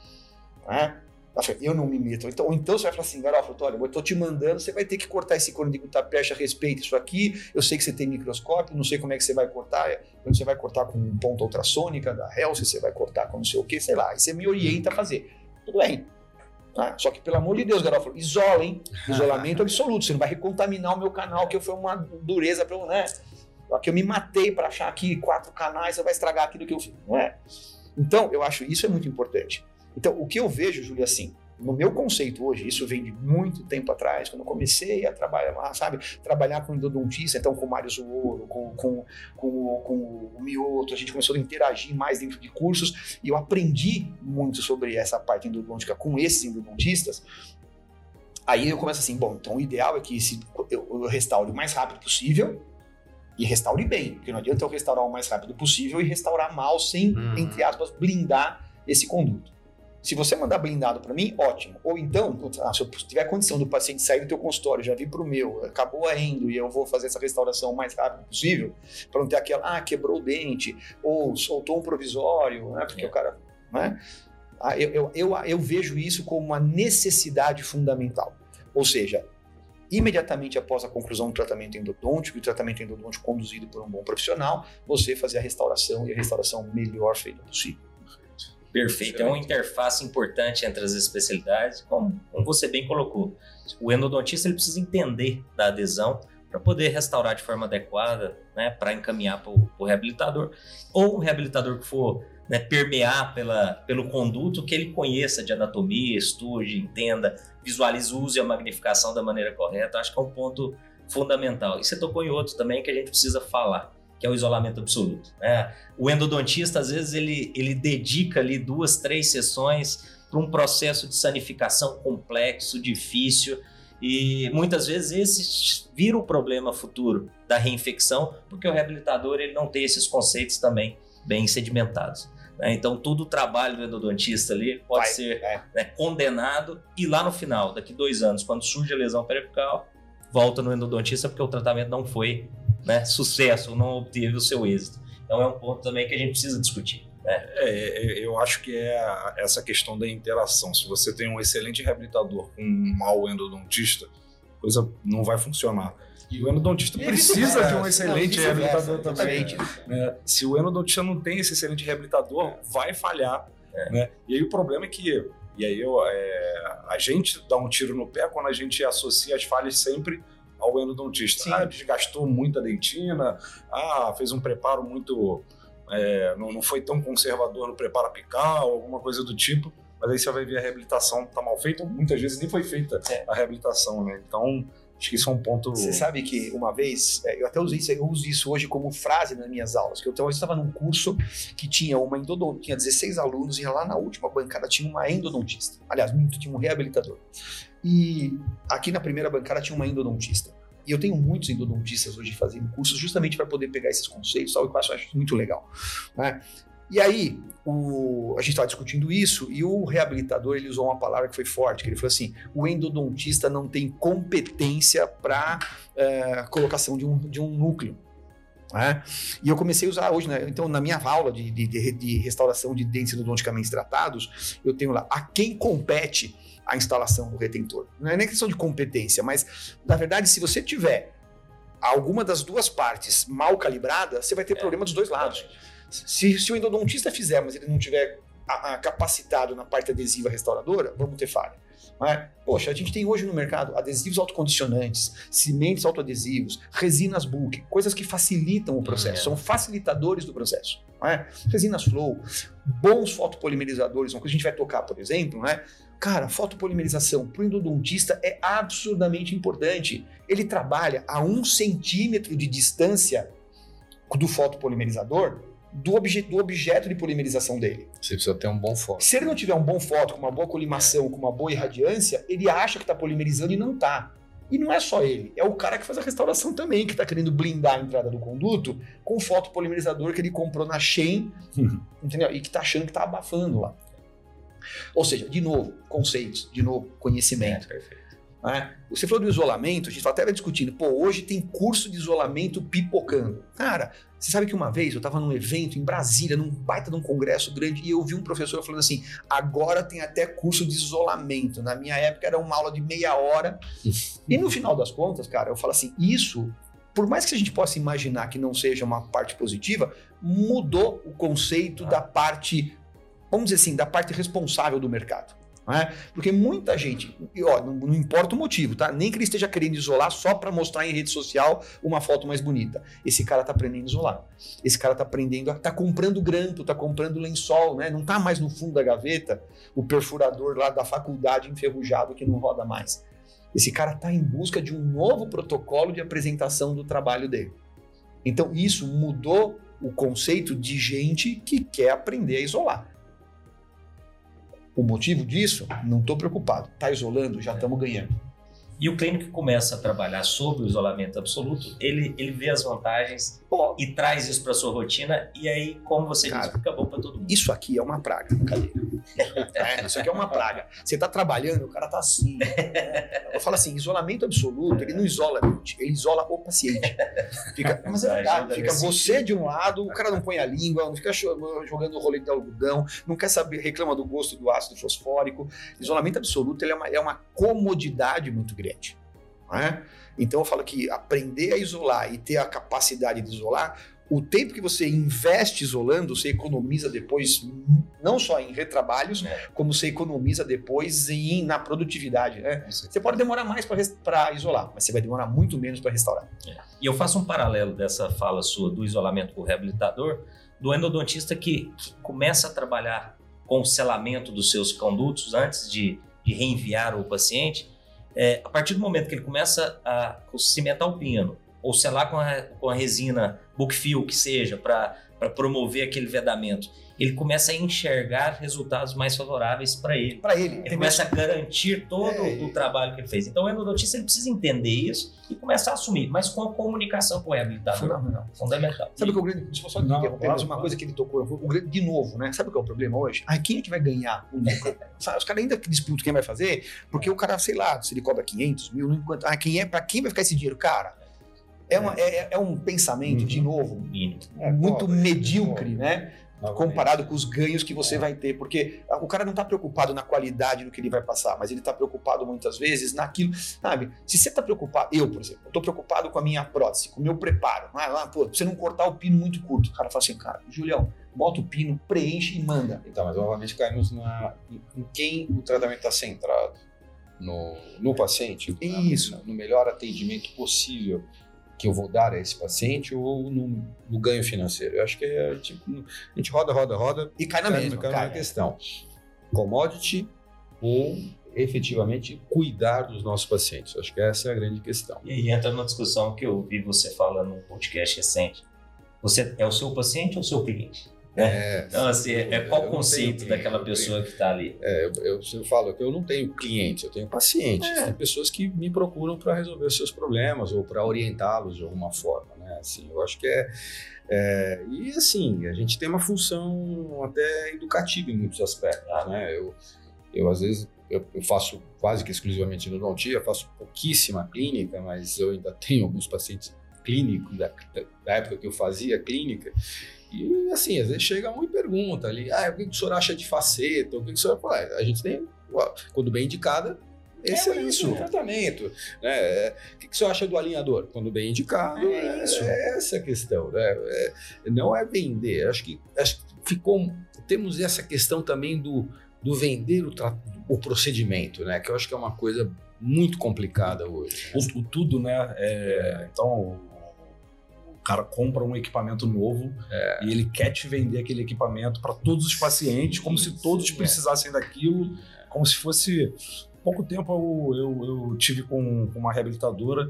Né? Eu não me meto. Então, então você vai falar assim, Garofalo, olha, eu estou te mandando, você vai ter que cortar esse cone de gutapercha, respeita isso aqui, eu sei que você tem microscópio, não sei como é que você vai cortar, quando você vai cortar com ponta ultrassônica da Helsing, você vai cortar com não sei o que, sei lá, aí você me orienta a fazer. Tudo bem. Tá? Só que, pelo amor de Deus, Garofalo, isola, hein? Isolamento absoluto, você não vai recontaminar o meu canal, que foi uma dureza para eu, né? Que eu me matei para achar aqui quatro canais, você vai estragar aquilo que eu fiz. Não é? Então, eu acho isso é muito importante. Então, o que eu vejo, Júlio, assim, no meu conceito hoje, isso vem de muito tempo atrás, quando eu comecei a trabalhar, sabe, trabalhar com endodontista, então com o Mário Zuoro, com, com, com, com o Mioto, a gente começou a interagir mais dentro de cursos, e eu aprendi muito sobre essa parte endodôntica com esses endodontistas. Aí eu começo assim, bom, então o ideal é que esse, eu, eu restaure o mais rápido possível, e restaure bem, porque não adianta eu restaurar o mais rápido possível e restaurar mal sem, uhum. entre aspas, blindar esse conduto. Se você mandar blindado para mim, ótimo. Ou então, se eu tiver condição do paciente sair do teu consultório, já vir para o meu, acabou a endo e eu vou fazer essa restauração o mais rápido possível, para não ter aquela, ah, quebrou o dente, ou soltou um provisório, né, porque é. o cara... Né, eu, eu, eu, eu vejo isso como uma necessidade fundamental. Ou seja, imediatamente após a conclusão do tratamento endodôntico, e o tratamento endodôntico conduzido por um bom profissional, você fazer a restauração e a restauração melhor feita possível. Perfeito, é uma interface importante entre as especialidades, como, como você bem colocou. O endodontista ele precisa entender da adesão para poder restaurar de forma adequada, né, para encaminhar para o reabilitador, ou o reabilitador que for, né, permear pela, pelo conduto que ele conheça de anatomia, estude, entenda, visualize, use a magnificação da maneira correta. Acho que é um ponto fundamental. E você tocou em outro também que a gente precisa falar, que é o isolamento absoluto, né? O endodontista, às vezes, ele, ele dedica ali duas, três sessões para um processo de sanificação complexo, difícil, e muitas vezes esse vira o problema futuro da reinfecção, porque o reabilitador ele não tem esses conceitos também bem sedimentados. Né? Então, todo o trabalho do endodontista ali pode Vai, ser é. né, condenado, e lá no final, daqui dois anos, quando surge a lesão periapical, volta no endodontista porque o tratamento não foi né, sucesso, não obteve o seu êxito. Então, é um ponto também que a gente precisa discutir. Né? É, eu acho que é essa questão da interação. Se você tem um excelente reabilitador com um mau endodontista, a coisa não vai funcionar. E o endodontista e precisa é, de um excelente não, reabilitador é, também. É. Se o endodontista não tem esse excelente reabilitador, é. vai falhar. É. Né? E aí o problema é que e aí eu, é, a gente dá um tiro no pé quando a gente associa as falhas sempre ao endodontista. Sim. Ah, desgastou muito a dentina, ah, fez um preparo muito... É, não, não foi tão conservador no preparo apical, alguma coisa do tipo, mas aí você vai ver a reabilitação tá mal feita, muitas vezes nem foi feita é. a reabilitação, né? Então, acho que isso é um ponto... Você sabe que uma vez, eu até usei isso, eu uso isso hoje como frase nas minhas aulas, que eu estava num curso que tinha uma endodontista, tinha dezesseis alunos, e lá na última bancada tinha uma endodontista, aliás, tinha um reabilitador. E aqui na primeira bancada tinha uma endodontista. E eu tenho muitos endodontistas hoje fazendo cursos justamente para poder pegar esses conceitos, tal, e que eu acho muito legal. Né? E aí, o, a gente estava discutindo isso e o reabilitador ele usou uma palavra que foi forte, que ele falou assim, o endodontista não tem competência para é, colocação de um, de um núcleo. Né? E eu comecei a usar hoje, né? Então na minha aula de, de, de restauração de dentes endodonticamente tratados, eu tenho lá, a quem compete a instalação do retentor. Não é nem questão de competência, mas, na verdade, se você tiver alguma das duas partes mal calibrada, você vai ter é, problema dos dois lados. Se, se o endodontista fizer, mas ele não tiver a, a capacitado na parte adesiva restauradora, vamos ter falha. Não é? Poxa, a gente tem hoje no mercado adesivos autocondicionantes, cimentos autoadesivos, resinas bulk, coisas que facilitam o processo, é. são facilitadores do processo. Não é? Resinas flow, bons fotopolimerizadores, uma coisa que a gente vai tocar, por exemplo, né? Cara, fotopolimerização para o endodontista é absurdamente importante. Ele trabalha a um centímetro de distância do fotopolimerizador do, obje, do objeto de polimerização dele. Você precisa ter um bom foto. Se ele não tiver um bom foto, com uma boa colimação, com uma boa irradiância, ele acha que está polimerizando e não está. E não é só ele, é o cara que faz a restauração também, que está querendo blindar a entrada do conduto com o fotopolimerizador que ele comprou na Shein, entendeu? E que está achando que está abafando lá. Ou seja, de novo, conceitos, de novo, conhecimento. É, perfeito. Né? Você falou do isolamento, a gente até vai discutindo, pô, hoje tem curso de isolamento pipocando. Cara, você sabe que uma vez eu estava num evento em Brasília, num baita de um congresso grande, e eu vi um professor falando assim, agora tem até curso de isolamento. Na minha época era uma aula de meia hora. E no final das contas, cara, eu falo assim, isso, por mais que a gente possa imaginar que não seja uma parte positiva, mudou o conceito ah. da parte... vamos dizer assim, da parte responsável do mercado. Não é? Porque muita gente, e ó, não, não importa o motivo, tá? Nem que ele esteja querendo isolar só para mostrar em rede social uma foto mais bonita. Esse cara tá aprendendo a isolar. Esse cara tá aprendendo, a, tá comprando grampo, tá comprando lençol, né? Não tá mais no fundo da gaveta o perfurador lá da faculdade enferrujado que não roda mais. Esse cara tá em busca de um novo protocolo de apresentação do trabalho dele. Então isso mudou o conceito de gente que quer aprender a isolar. O motivo disso, não estou preocupado. Está isolando, já estamos ganhando. E o clínico que começa a trabalhar sobre o isolamento absoluto, ele, ele vê as vantagens Pô. e traz isso para sua rotina, e aí, como você Cara, disse, fica bom para todo mundo. Isso aqui é uma praga, cadê? É, isso aqui é uma praga. Você está trabalhando, o cara está assim. Né? Eu falo assim, isolamento absoluto, ele não isola a mente, ele isola o paciente. Fica, mas é verdade, fica você de um lado, o cara não põe a língua, não fica jogando o rolê de algodão, não quer saber, reclama do gosto do ácido fosfórico. Isolamento absoluto ele é, uma, é uma comodidade muito grande. É? Então eu falo que aprender a isolar e ter a capacidade de isolar, o tempo que você investe isolando, você economiza depois, não só em retrabalhos, é. como você economiza depois em, na produtividade. Né? Você pode demorar mais para isolar, mas você vai demorar muito menos para restaurar. É. E eu faço um paralelo dessa fala sua do isolamento com o reabilitador, do endodontista que, que começa a trabalhar com o selamento dos seus condutos antes de, de reenviar o paciente. É, a partir do momento que ele começa a cimentar o pino, ou selar com a, com a resina Bookfill, que seja, para promover aquele vedamento, ele começa a enxergar resultados mais favoráveis para ele. Para ele. Ele começa a garantir todo é, o trabalho que ele fez. Então, o endodontista ele precisa entender isso e começar a assumir, mas com a comunicação com o reabilitador. Fundamental. Fundamental. Sabe o que é o grande... Deixa eu só Não, interromper, claro, mas uma claro. coisa que ele tocou, o grande, de novo, né? Sabe o que é o problema hoje? Ah, quem é que vai ganhar o lucro? Sabe, os caras ainda disputam quem vai fazer, porque o cara, sei lá, se ele cobra quinhentos mil, não enquanto, ah, quem é, para quem vai ficar esse dinheiro? Cara, é, uma, é, é um pensamento, Uhum. de novo, Mínimo. é muito Pobre, medíocre, pobre. né? Comparado com os ganhos que você vai ter, porque o cara não está preocupado na qualidade do que ele vai passar, mas ele está preocupado muitas vezes naquilo, sabe? Se você está preocupado, eu, por exemplo, eu estou preocupado com a minha prótese, com o meu preparo, ah, pô, você não cortar o pino muito curto, o cara fala assim, cara, Julião, bota o pino, preenche e manda. Então, mas novamente caímos na, em, em quem o tratamento está centrado. No, no paciente, Isso. Na, no melhor atendimento possível que eu vou dar a esse paciente ou no, no ganho financeiro. Eu acho que é tipo, a gente roda, roda, roda E cai na cai, mesma, cai cara. na questão. Commodity ou efetivamente cuidar dos nossos pacientes. Eu acho que essa é a grande questão. E aí entra numa discussão que eu vi você falando num podcast recente. Você é o seu paciente ou o seu cliente? É, Então, assim, é, é qual eu o não conceito tenho daquela cliente, eu pessoa que está ali? É, eu, eu, eu falo que eu não tenho clientes, eu tenho pacientes. É. Tem pessoas que me procuram para resolver os seus problemas ou para orientá-los de alguma forma, né? Assim, eu acho que é, é... E assim, a gente tem uma função até educativa em muitos aspectos, Ah. né? Eu, eu às vezes, eu, eu faço quase que exclusivamente endodontia, faço pouquíssima clínica, mas eu ainda tenho alguns pacientes clínicos da, da época que eu fazia clínica. E assim, às vezes chega um e pergunta ali, ah, o que o senhor acha de faceta? O que o senhor fala? A gente tem, quando bem indicada, esse é, É isso, isso. o tratamento. Né? O que o senhor acha do alinhador? Quando bem indicado, É isso. é essa a questão. Né? É, não é vender. Acho que, acho que ficou. Temos essa questão também do, do vender o, tra, o procedimento, né? Que eu acho que é uma coisa muito complicada hoje. O, o tudo, né? É, então, o cara compra um equipamento novo É. e ele quer te vender aquele equipamento para todos os pacientes, como Sim, se todos sim, precisassem daquilo, como se fosse... Pouco tempo eu, eu, eu tive com, com uma reabilitadora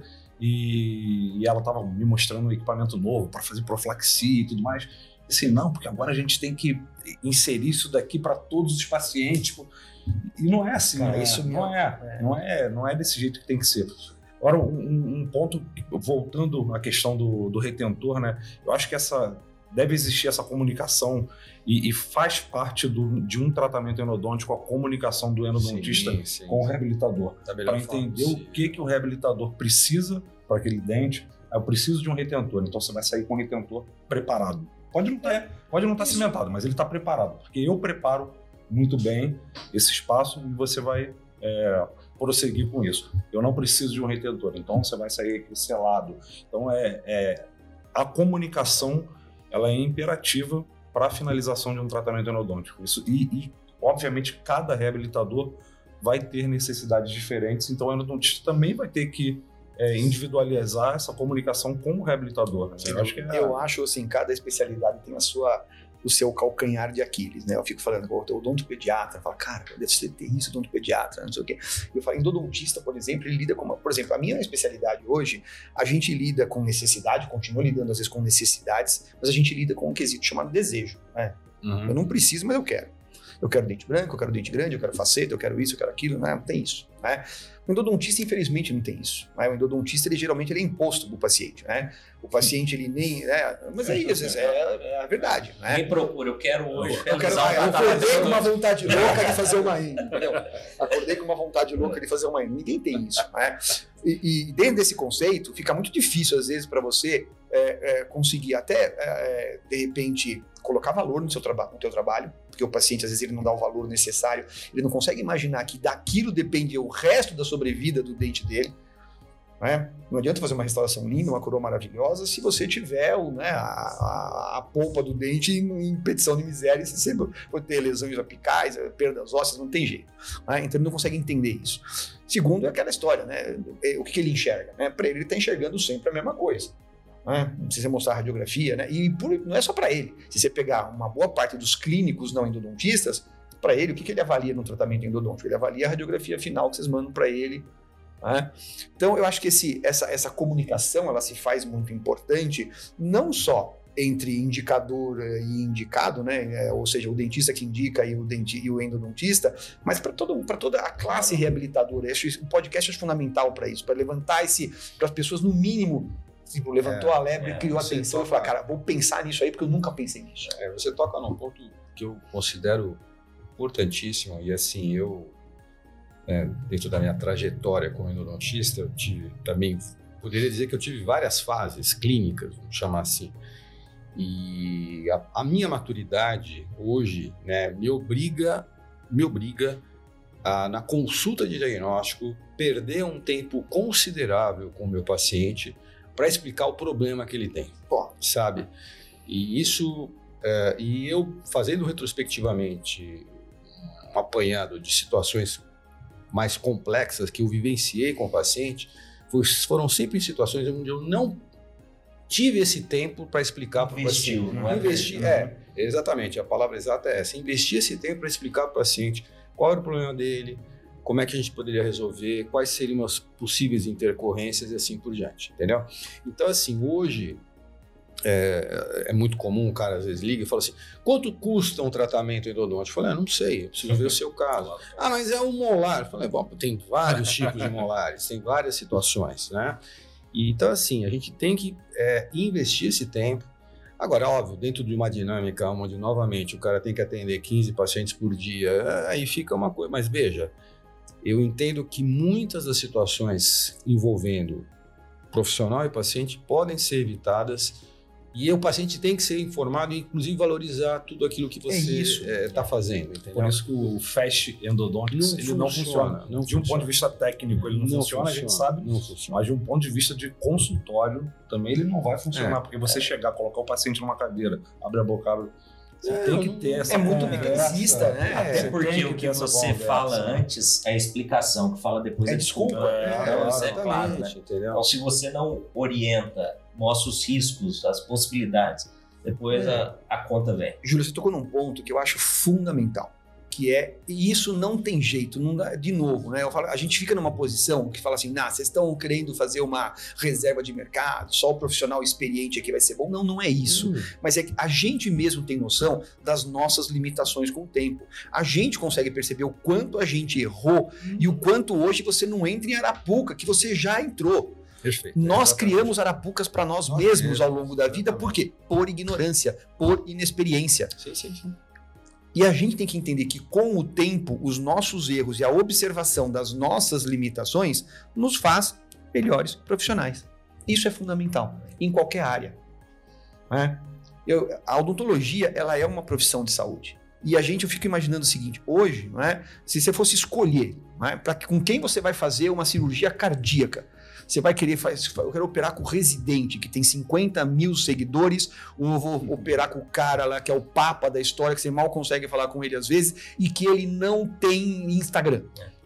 e, e ela estava me mostrando um equipamento novo para fazer profilaxia e tudo mais. Assim, não, porque agora a gente tem que inserir isso daqui para todos os pacientes. Tipo, e não é assim, Cara, né? isso não, mesmo. é, É. não é, não é desse jeito que tem que ser. Agora, um, um ponto, voltando à questão do, do retentor, né? Eu acho que essa deve existir essa comunicação e, e faz parte do, de um tratamento endodôntico a comunicação do endodontista Sim, sim, com o sim. reabilitador. Da melhor Para forma entender o possível. que, que o reabilitador precisa para aquele dente. Ah, eu preciso de um retentor, então você vai sair com o retentor preparado. Pode não estar pode não estar cimentado, mas ele está preparado, porque eu preparo muito bem esse espaço e você vai é, prosseguir com isso. Eu não preciso de um retentor, então você vai sair aqui selado. Então é, é a comunicação ela é imperativa para a finalização de um tratamento endodôntico. Isso, e, e, obviamente, cada reabilitador vai ter necessidades diferentes, então o endodontista também vai ter que é, individualizar essa comunicação com o reabilitador. Né? Eu acho que é... Eu acho assim, cada especialidade tem a sua, o seu calcanhar de Aquiles, né? Eu fico falando, pô, o odontopediatra, fala, cara, deve ser ter isso, odontopediatra, não sei o quê. Eu falo, endodontista, por exemplo, ele lida com uma, por exemplo, a minha especialidade hoje, a gente lida com necessidade, continua lidando às vezes com necessidades, mas a gente lida com um quesito chamado desejo, né? Uhum. Eu não preciso, mas eu quero. Eu quero dente branco, eu quero dente grande, eu quero faceta, eu quero isso, eu quero aquilo, né? Não tem isso, né? O endodontista, infelizmente, não tem isso. Né? O endodontista, ele geralmente ele é imposto pro paciente, né? O paciente, ele nem... Né? Mas é isso, é, é a verdade, né? Quem procura, eu quero hoje Eu, quero, realizar um eu acordei tratamento com uma vontade louca de fazer uma I N, entendeu? Acordei com uma vontade louca de fazer uma I N. Ninguém tem isso, né? E, e dentro desse conceito, fica muito difícil, às vezes, para você é, é, conseguir até, é, de repente, colocar valor no seu traba- no teu trabalho, porque o paciente, às vezes, ele não dá o valor necessário, ele não consegue imaginar que daquilo depende o resto da sobrevida do dente dele. Né? Não adianta fazer uma restauração linda, uma coroa maravilhosa, se você tiver o, né, a, a, a polpa do dente em, em petição de miséria, se você for ter lesões apicais, perdas ósseas, não tem jeito. Né? Então ele não consegue entender isso. Segundo, é aquela história, né? O que, que ele enxerga? Né? Para ele, ele está enxergando sempre a mesma coisa. Né? Não precisa mostrar a radiografia, né? E por, não é só para ele. Se você pegar uma boa parte dos clínicos não endodontistas, para ele, o que, que ele avalia no tratamento endodôntico? Ele avalia a radiografia final que vocês mandam para ele Né? Então, eu acho que esse, essa, essa comunicação ela se faz muito importante, não só entre indicador e indicado, né? É, ou seja, o dentista que indica e o, denti, e o endodontista, mas para toda a classe reabilitadora. Eu acho o podcast é fundamental para isso, para levantar esse, para as pessoas, no mínimo, tipo, levantou é, a lebre, é, criou atenção toca, e falou, cara, vou pensar nisso aí porque eu nunca pensei nisso. É, você toca num ponto que eu considero importantíssimo e assim, eu, é, dentro da minha trajetória como endodontista, eu tive também, poderia dizer que eu tive várias fases clínicas, vamos chamar assim. E a, a minha maturidade hoje, né, me obriga, me obriga a, na consulta de diagnóstico, perder um tempo considerável com o meu paciente para explicar o problema que ele tem, Pô, sabe? E isso, é, e eu fazendo retrospectivamente um apanhado de situações mais complexas que eu vivenciei com o paciente, foi, foram sempre situações onde eu não tive esse tempo para explicar para o paciente. Não é Investir, mesmo. é, exatamente, a palavra exata é essa. Investir esse tempo para explicar para o paciente qual era o problema dele, como é que a gente poderia resolver, quais seriam as possíveis intercorrências e assim por diante, entendeu? Então, assim, hoje é, é muito comum o cara às vezes liga e fala assim, quanto custa um tratamento endodôntico? Eu falei, ah, não sei, eu preciso ver o seu caso. Ah, mas é um molar. Eu falei, bom, tem vários tipos de molares, tem várias situações, né? E, então, assim, a gente tem que é, investir esse tempo. Agora, óbvio, dentro de uma dinâmica onde, novamente, o cara tem que atender quinze pacientes por dia, aí fica uma coisa... Mas, veja, eu entendo que muitas das situações envolvendo profissional e paciente podem ser evitadas e o paciente tem que ser informado e, inclusive, valorizar tudo aquilo que você está é, fazendo. Entendeu? Por isso que o Fast Endodontics, ele não funciona. Não de um funciona. ponto de vista técnico, ele não, não funciona, funciona, a gente sabe. Não funciona. Mas de um ponto de vista de consultório, também ele não vai funcionar. É. Porque você é. chegar, colocar o paciente numa cadeira, abre a boca, abre... Você é, tem que ter essa É muito mecanicista, né? Até porque o que você conversa, fala né? antes é a explicação, que fala depois é, é desculpa. desculpa. É, então, é, é claro, né? Então, se você não orienta, mostra os riscos, as possibilidades, depois é. a, a conta vem. Júlio, você tocou num ponto que eu acho fundamental, que é, e isso não tem jeito, não dá, de novo, né? Eu falo, a gente fica numa posição que fala assim, nah, vocês estão querendo fazer uma reserva de mercado, só o profissional experiente aqui vai ser bom. Não, não é isso. Hum. Mas é que a gente mesmo tem noção das nossas limitações com o tempo. A gente consegue perceber o quanto a gente errou hum. e o quanto hoje você não entra em Arapuca, que você já entrou. Perfeito, nós exatamente. criamos arapucas para nós, nós mesmos mesmo. ao longo da vida, por quê? Por ignorância, por inexperiência. Sim, sim, sim. E a gente tem que entender que com o tempo, os nossos erros e a observação das nossas limitações nos faz melhores profissionais. Isso é fundamental, em qualquer área. Né? Eu, a odontologia, ela é uma profissão de saúde. E a gente, eu fico imaginando o seguinte, hoje, não é? Se você fosse escolher, não é? Pra, com quem você vai fazer uma cirurgia cardíaca, você vai querer fazer, eu quero operar com o Residente, que tem cinquenta mil seguidores, ou eu vou operar com o cara lá, que é o papa da história, que você mal consegue falar com ele às vezes, e que ele não tem Instagram.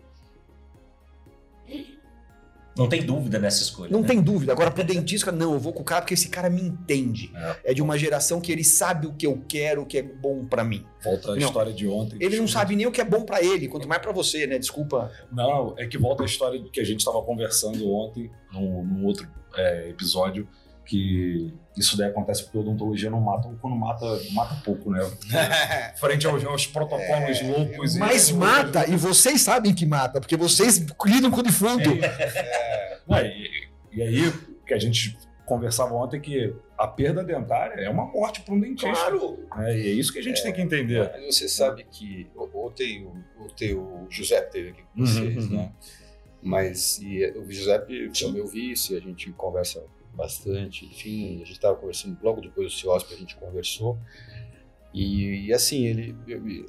Não tem dúvida nessa escolha. Não né? tem dúvida. Agora, pro dentista, não, eu vou com o cara porque esse cara me entende. É, é de uma geração que ele sabe o que eu quero, o que é bom pra mim. Volta a não, história de ontem. Ele não sabe nem o que é bom pra ele, quanto mais pra você, né? Desculpa. Não, é que volta a história que a gente estava conversando ontem, num, num outro é, episódio, que isso daí acontece porque a odontologia não mata, quando mata, mata pouco, né? Frente aos, aos protocolos é, loucos. Mas e mata, e vocês sabem que mata, porque vocês lidam com o defunto. É, é, e, e aí, que a gente conversava ontem, que a perda dentária é uma morte para um dentista. Claro! É, e é isso que a gente é, tem que entender. Mas você sabe que ontem, ontem o Giuseppe esteve aqui com vocês, uhum, né? Mas e, o Giuseppe é o meu vice, a gente conversa bastante, enfim, a gente estava conversando logo depois do CIOSP, a gente conversou e, e assim, ele eu, eu,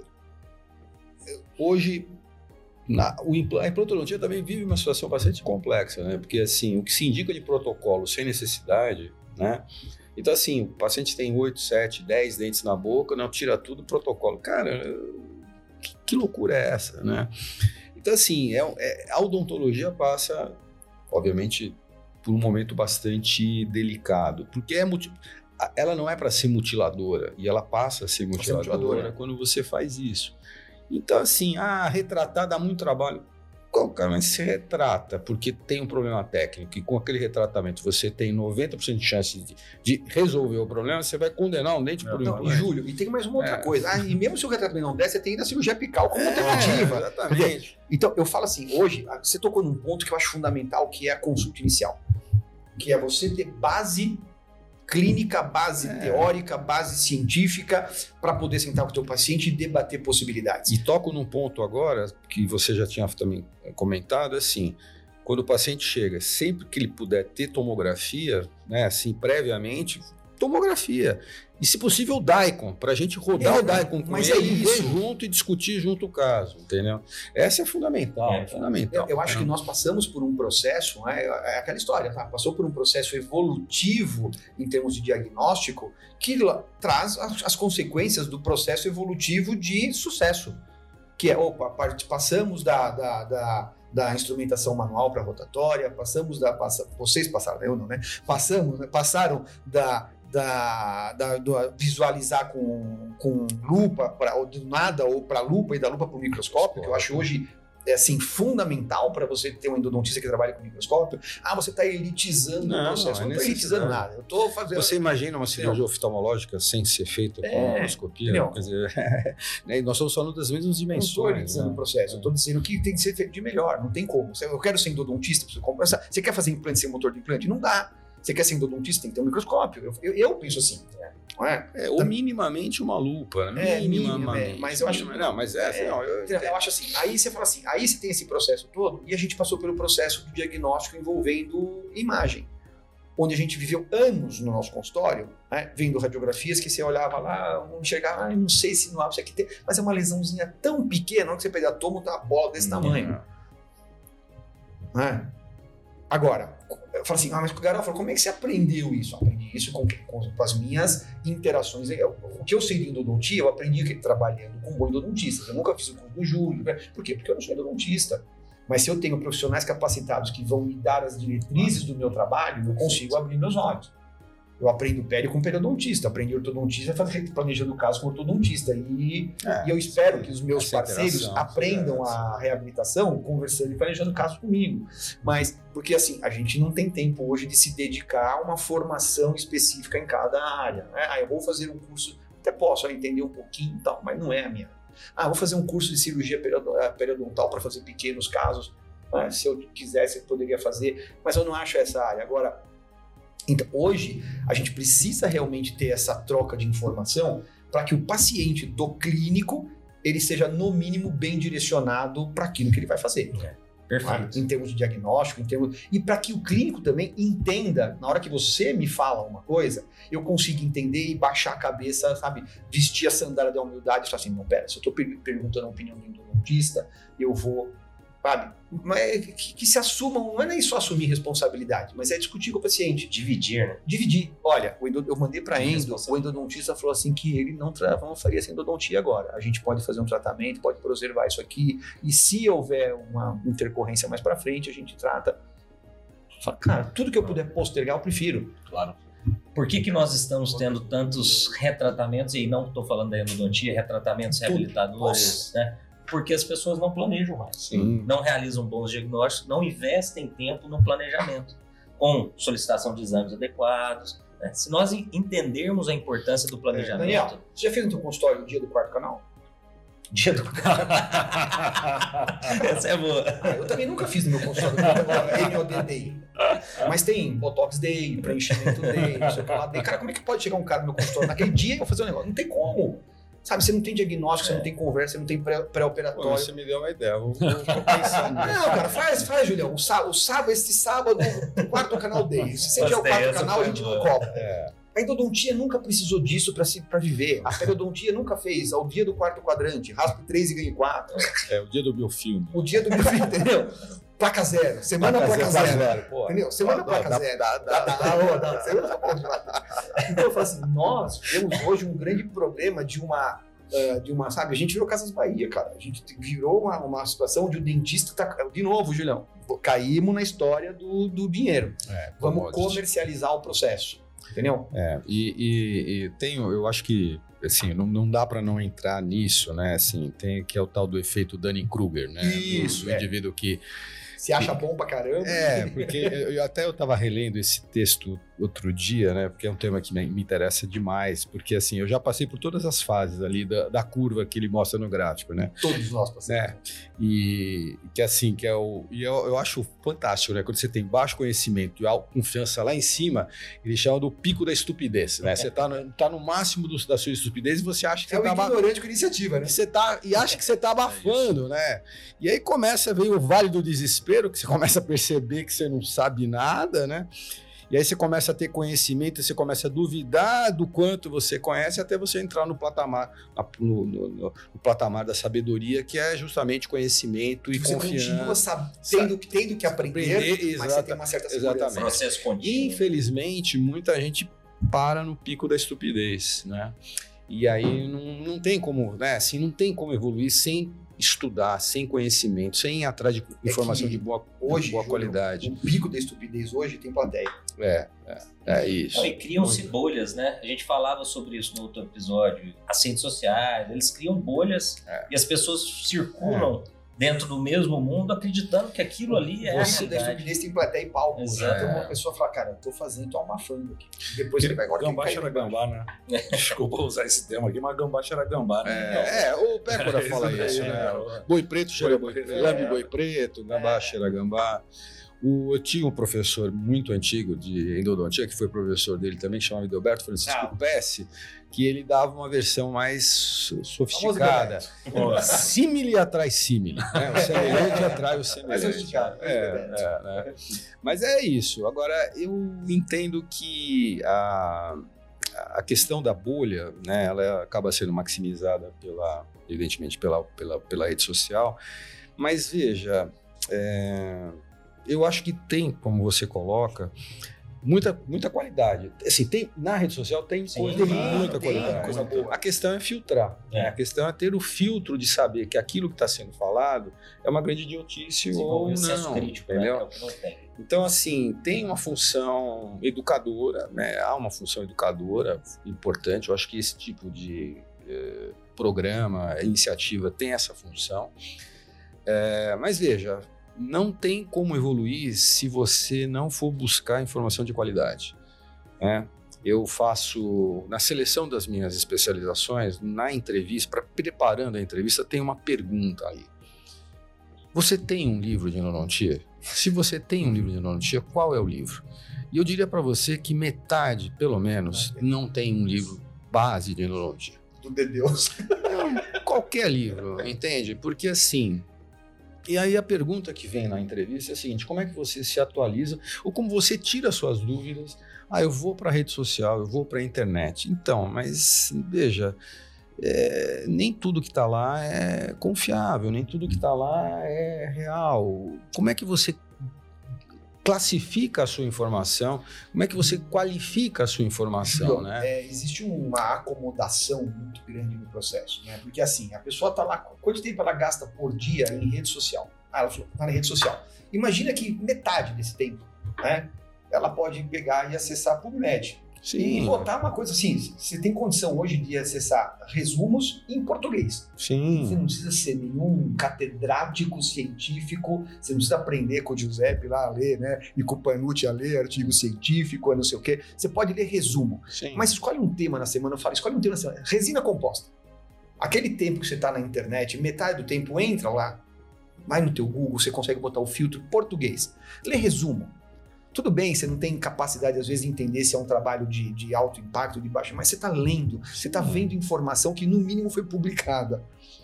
hoje na, o, a implantologia também vive uma situação bastante complexa, né? Porque assim, o que se indica de protocolo sem necessidade, né? Então assim, o paciente tem oito, sete, dez dentes na boca, não tira tudo, protocolo, cara, que, que loucura é essa, né? Então assim, é, é, a odontologia passa, obviamente, por um momento bastante delicado, porque é multi... ela não é para ser mutiladora, e ela passa a ser mutiladora, mutiladora quando você faz isso. Então, assim, ah, retratar dá muito trabalho. Qual, cara, mas se retrata porque tem um problema técnico e com aquele retratamento você tem noventa por cento de chance de, de resolver o problema, você vai condenar um dente por Não, um e Júlio, e tem mais uma outra É. coisa. Ah, e mesmo se o retratamento não der, você tem ainda a cirurgia apical como alternativa. É, exatamente. Então, eu falo assim, hoje, você tocou num ponto que eu acho fundamental, que é a consulta inicial. Que é você ter base clínica, base É. teórica, base científica, para poder sentar com o teu paciente e debater possibilidades. E toco num ponto agora, que você já tinha também comentado, assim, quando o paciente chega, sempre que ele puder ter tomografia, né, assim, previamente, tomografia. E, se possível, o Daikon, para a gente rodar É, o Daikon com mas ele, é e isso. ver junto e discutir junto o caso, entendeu? Essa é fundamental, É. fundamental. Eu, eu acho É. que nós passamos por um processo, né, é aquela história, tá? Passou por um processo evolutivo em termos de diagnóstico que lá traz as, as consequências do processo evolutivo de sucesso. Que é, opa, part- passamos da, da, da, da instrumentação manual para rotatória, passamos da... Passa, vocês passaram, eu não, né? Passamos, né? Passaram da... Da, da, do visualizar com, com lupa, pra, ou do nada, ou para lupa e da lupa para o microscópio, que eu acho hoje é assim, fundamental para você ter um endodontista que trabalha com microscópio. Ah, você está elitizando Não, o processo. não Não é estou elitizando necessidade. nada. Eu estou fazendo. Você imagina uma cirurgia oftalmológica sem ser feita com É, endoscopia? entendeu? Quer dizer, né, nós estamos falando das mesmas Eu não estou dimensões. elitizando Né? o processo. Eu estou dizendo que tem que ser feito de melhor. Não tem como. Eu quero ser endodontista, preciso comprar. Você quer fazer implante sem motor de implante? Não dá. Você quer ser endodontista, tem que ter um microscópio. Eu, eu, eu penso assim. Não é? É, ou minimamente uma lupa, né? É, minimamente. mínimo, é, mas eu acho- Não, mas é, assim, É, não, eu, Eu acho assim, aí você fala assim, aí você tem esse processo todo, e a gente passou pelo processo do diagnóstico envolvendo imagem, onde a gente viveu anos no nosso consultório, né, vendo radiografias que você olhava lá, não enxergava, ah, não sei se no ápice aqui tem, mas é uma lesãozinha tão pequena, na hora que você pegar a tomo, tá uma bola desse tamanho. Né? Agora, eu falo assim, ah, mas o Garofalo, como é que você aprendeu isso? Eu aprendi isso com, com, com as minhas interações. Eu, o que eu sei de endodontia, eu aprendi que, trabalhando com bons endodontistas. Eu nunca fiz o curso do Júlio. Né? Por quê? Porque eu não sou endodontista. Mas se eu tenho profissionais capacitados que vão me dar as diretrizes do meu trabalho, eu consigo abrir meus olhos. Eu aprendo pele com periodontista, aprendi ortodontista planejando o caso com ortodontista. E, É, e eu espero que os meus essa parceiros interação, aprendam essa a reabilitação conversando e planejando o caso comigo. Mas, porque assim, a gente não tem tempo hoje de se dedicar a uma formação específica em cada área. Né? Ah, eu vou fazer um curso, até posso entender um pouquinho e tal, mas não é a minha. Ah, vou fazer um curso de cirurgia periodontal para fazer pequenos casos. Ah, se eu quisesse, eu poderia fazer, mas eu não acho essa área. Agora, então, hoje, a gente precisa realmente ter essa troca de informação para que o paciente do clínico ele seja, no mínimo, bem direcionado para aquilo que ele vai fazer. Perfeito. Em termos de diagnóstico, em termos... e para que o clínico também entenda, na hora que você me fala uma coisa, eu consiga entender e baixar a cabeça, sabe? Vestir a sandália da humildade e falar assim, não, pera, se eu estou per- perguntando a opinião do endodontista, eu vou... Sabe? Mas que, que se assumam, não é nem só assumir responsabilidade, mas é discutir com o paciente. Dividir, né? Dividir. Olha, o endo, eu mandei para endo, Responsável. o endodontista falou assim que ele não, tra, não faria essa endodontia agora. A gente pode fazer um tratamento, pode preservar isso aqui, e se houver uma intercorrência mais para frente, a gente trata. Fala, cara, tudo que eu puder postergar, eu prefiro. Claro. Por que que nós estamos tendo tantos retratamentos, e não estou falando da endodontia, retratamentos reabilitadores, né? Porque as pessoas não planejam mais. Sim. Não realizam bons diagnósticos, não investem tempo no planejamento, com solicitação de exames adequados. Né? Se nós entendermos a importância do planejamento... Daniel, você já fez no seu consultório o dia do quarto canal? Dia do... Essa é boa. Ah, eu também nunca fiz no meu consultório N O D Day. Mas tem Botox Day, preenchimento Day, não sei o que lá Day. Cara, como é que pode chegar um cara no meu consultório naquele dia e eu vou fazer um negócio? Não tem como. Sabe, você não tem diagnóstico, É. você não tem conversa, você não tem pré- Pô, pré-operatório. você me deu uma ideia, vou, vou, vou pensar nisso. Não, cara, faz, faz, Julião. O sábado, o sábado esse sábado, o quarto canal Day. Se você tiver o Gostei, quarto essa canal, a foi gente boa. não cobra. É. A endodontia nunca precisou disso pra, se, pra viver. A periodontia nunca fez. Ao dia do quarto quadrante, raspe três e ganhe quatro. É o dia do biofilme. O dia do meu filho, entendeu? Placa zero. Semana placa zero. Pô, Entendeu? Semana dá- placa dá- zero. dá- dá- Dá- dá- dá- dá- semana placa zero. Então eu falo assim, nós temos hoje um grande problema de uma, uh, de uma, sabe, a gente virou Casas Bahia, cara. A gente virou uma, uma situação onde o dentista tá, de novo, Julião, caímos na história do, do dinheiro. É, Vamos commodity. comercializar o processo, entendeu? É, e, e, e tenho, eu acho que assim, não, não dá para não entrar nisso, né? Assim, tem que é o tal do efeito Dunning-Kruger, né? Isso, do, do é. indivíduo que Se acha bom pra caramba. É, porque eu, eu até eu estava relendo esse texto outro dia, né? Porque é um tema que me, me interessa demais, porque assim, eu já passei por todas as fases ali da, da curva que ele mostra no gráfico, né? Todos nós passamos. Né? E que assim, que é o. E eu, eu acho fantástico, né? Quando você tem baixo conhecimento e alta confiança lá em cima, ele chama do pico da estupidez, né? Você tá no, tá no máximo do, da sua estupidez e você acha que É você o tá ignorante com iniciativa, né? Você tá, e acha que você tá abafando, né? E aí começa a vir o vale do desespero, que você começa a perceber que você não sabe nada, né? E aí você começa a ter conhecimento, você começa a duvidar do quanto você conhece, até você entrar no patamar, no, no, no, no patamar da sabedoria, que é justamente conhecimento e você confiança. continua sabe, tendo, tendo que aprender, aprender mas você tem uma certa segurança. Exatamente. Processo contínuo. Infelizmente, muita gente para no pico da estupidez, né? E aí não, não tem como, né? Assim, não tem como evoluir sem estudar, sem conhecimento, sem ir atrás de informação É de boa, hoje, de boa Júlio, qualidade. O pico da estupidez hoje tem plateia. É, é, é isso. Não, e criam-se bolhas, né? A gente falava sobre isso no outro episódio. As redes sociais, eles criam bolhas É. e as pessoas circulam dentro do mesmo mundo acreditando que aquilo ali é O a pico da realidade. estupidez tem plateia e palco. Exato. Então uma pessoa fala, cara, eu tô fazendo, tô abafando aqui. Depois ele vai agora. tem que Gambá cair cheira pra baixo. gambá, né? Desculpa usar esse termo aqui, mas gambá cheira gambá, né? É, é, o Pécora fala isso, né? Boi preto cheira boi preto, lambe boi preto, gambá cheira gambá. O, eu tinha um professor muito antigo de endodontia, que foi professor dele também, que chamava Edelberto Francisco Ah. Pesce, que ele dava uma versão mais sofisticada. Famoso Simile atrai simile, né? O semelhante atrai o Mais semelhante. sofisticado. É, é, né? Mas é isso. Agora, eu entendo que a, a questão da bolha, né, ela acaba sendo maximizada, pela, evidentemente, pela, pela, pela rede social. Mas, veja, é, eu acho que tem, como você coloca, muita, muita qualidade. Assim, tem, na rede social tem, Sim, coisa, tem tem, muita tem qualidade. coisa boa. A questão é filtrar. É. Né? A questão é ter o filtro de saber que aquilo que está sendo falado é uma grande idiotice ou Desenvolver o senso não. crítico, né? Entendeu? Que é o que não tem. Então, assim, tem uma função educadora, né? Há uma função educadora importante. Eu acho que esse tipo de eh, programa, iniciativa tem essa função. É, mas veja, não tem como evoluir se você não for buscar informação de qualidade, né? Eu faço, na seleção das minhas especializações, na entrevista, pra, preparando a entrevista, tem uma pergunta ali. Você tem um livro de endodontia? Se você tem um livro de endodontia, qual é o livro? E eu diria para você que metade, pelo menos, não tem um livro base de endodontia. Do de Deus. Qualquer livro, entende? Porque assim... E aí a pergunta que vem na entrevista é a seguinte: como é que você se atualiza ou como você tira suas dúvidas? Ah, eu vou para a rede social, eu vou para a internet. Então, mas veja, é, nem tudo que está lá é confiável, nem tudo que está lá é real. Como é que você classifica a sua informação? Como é que você qualifica a sua informação, né? É, existe uma acomodação muito grande no processo, né? Porque assim, a pessoa tá lá, quanto tempo ela gasta por dia em rede social? Ah, ela falou, tá na rede social. Imagina que metade desse tempo, né? Ela pode pegar e acessar a PubMed. E botar uma coisa assim, você tem condição hoje de acessar resumos em português. Sim. Você não precisa ser nenhum catedrático científico, você não precisa aprender com o Giuseppe lá a ler, né? E com o Panucci a ler artigo científico, não sei o quê. Você pode ler resumo. Sim. Mas escolhe um tema na semana, eu falo, escolhe um tema na semana. Resina composta. Aquele tempo que você está na internet, metade do tempo entra lá, vai no teu Google, você consegue botar o filtro português. Lê resumo. Tudo bem, você não tem capacidade, às vezes, de entender se é um trabalho de, de alto impacto, de baixo, mas você está lendo, você está vendo informação que, no mínimo, foi publicada.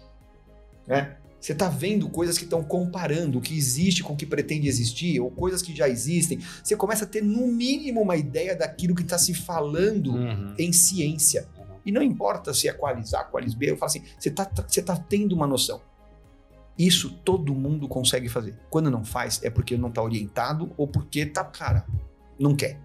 Né? Você está vendo coisas que estão comparando o que existe com o que pretende existir, ou coisas que já existem. Você começa a ter, no mínimo, uma ideia daquilo que está se falando Uhum. em ciência. E não importa se é Qualis A, Qualis B, eu falo assim, você está você tá tendo uma noção. Isso todo mundo consegue fazer. Quando não faz, é porque não está orientado ou porque tá, cara, não quer.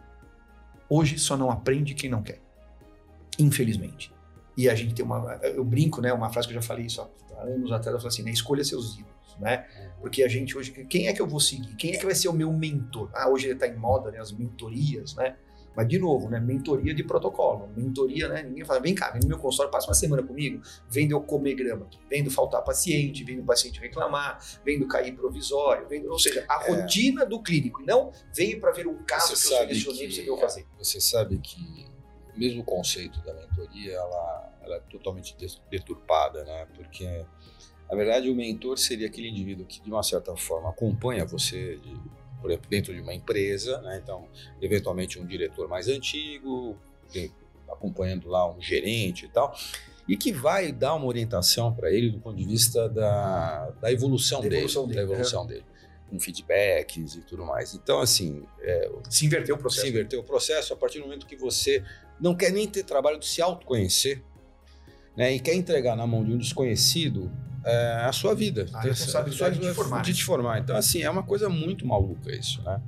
Hoje só não aprende quem não quer. Infelizmente. E a gente tem uma... Eu brinco, né? Uma frase que eu já falei isso há anos atrás. Eu falo assim, né? Escolha seus ídolos, né? Porque a gente hoje... Quem é que eu vou seguir? Quem é que vai ser o meu mentor? Ah, hoje ele está em moda, né? As mentorias, né? Mas, de novo, né, mentoria de protocolo, mentoria, né, ninguém fala, vem cá, vem no meu consultório, passa uma semana comigo, vem do eu comer grama, vem do faltar paciente, vem do paciente reclamar, vem do cair provisório, vem do, ou seja, a é. rotina do clínico, e não veio para ver um caso você que eu selecionei para você ver eu fazer. Você sabe que mesmo o conceito da mentoria, ela, ela é totalmente deturpada, né, porque, na verdade, o mentor seria aquele indivíduo que, de uma certa forma, acompanha você de, por exemplo, dentro de uma empresa, né? Então, eventualmente um diretor mais antigo, acompanhando lá um gerente e tal, e que vai dar uma orientação para ele do ponto de vista da, da evolução, da evolução dele, dele, da evolução é. dele, com feedbacks e tudo mais. Então, assim, é, se inverter o processo. Se inverter o processo a partir do momento que você não quer nem ter trabalho de se autoconhecer, né? E quer entregar na mão de um desconhecido É, a sua vida, a responsabilidade de te formar. De te formar. Então, assim, é uma coisa muito maluca isso, né?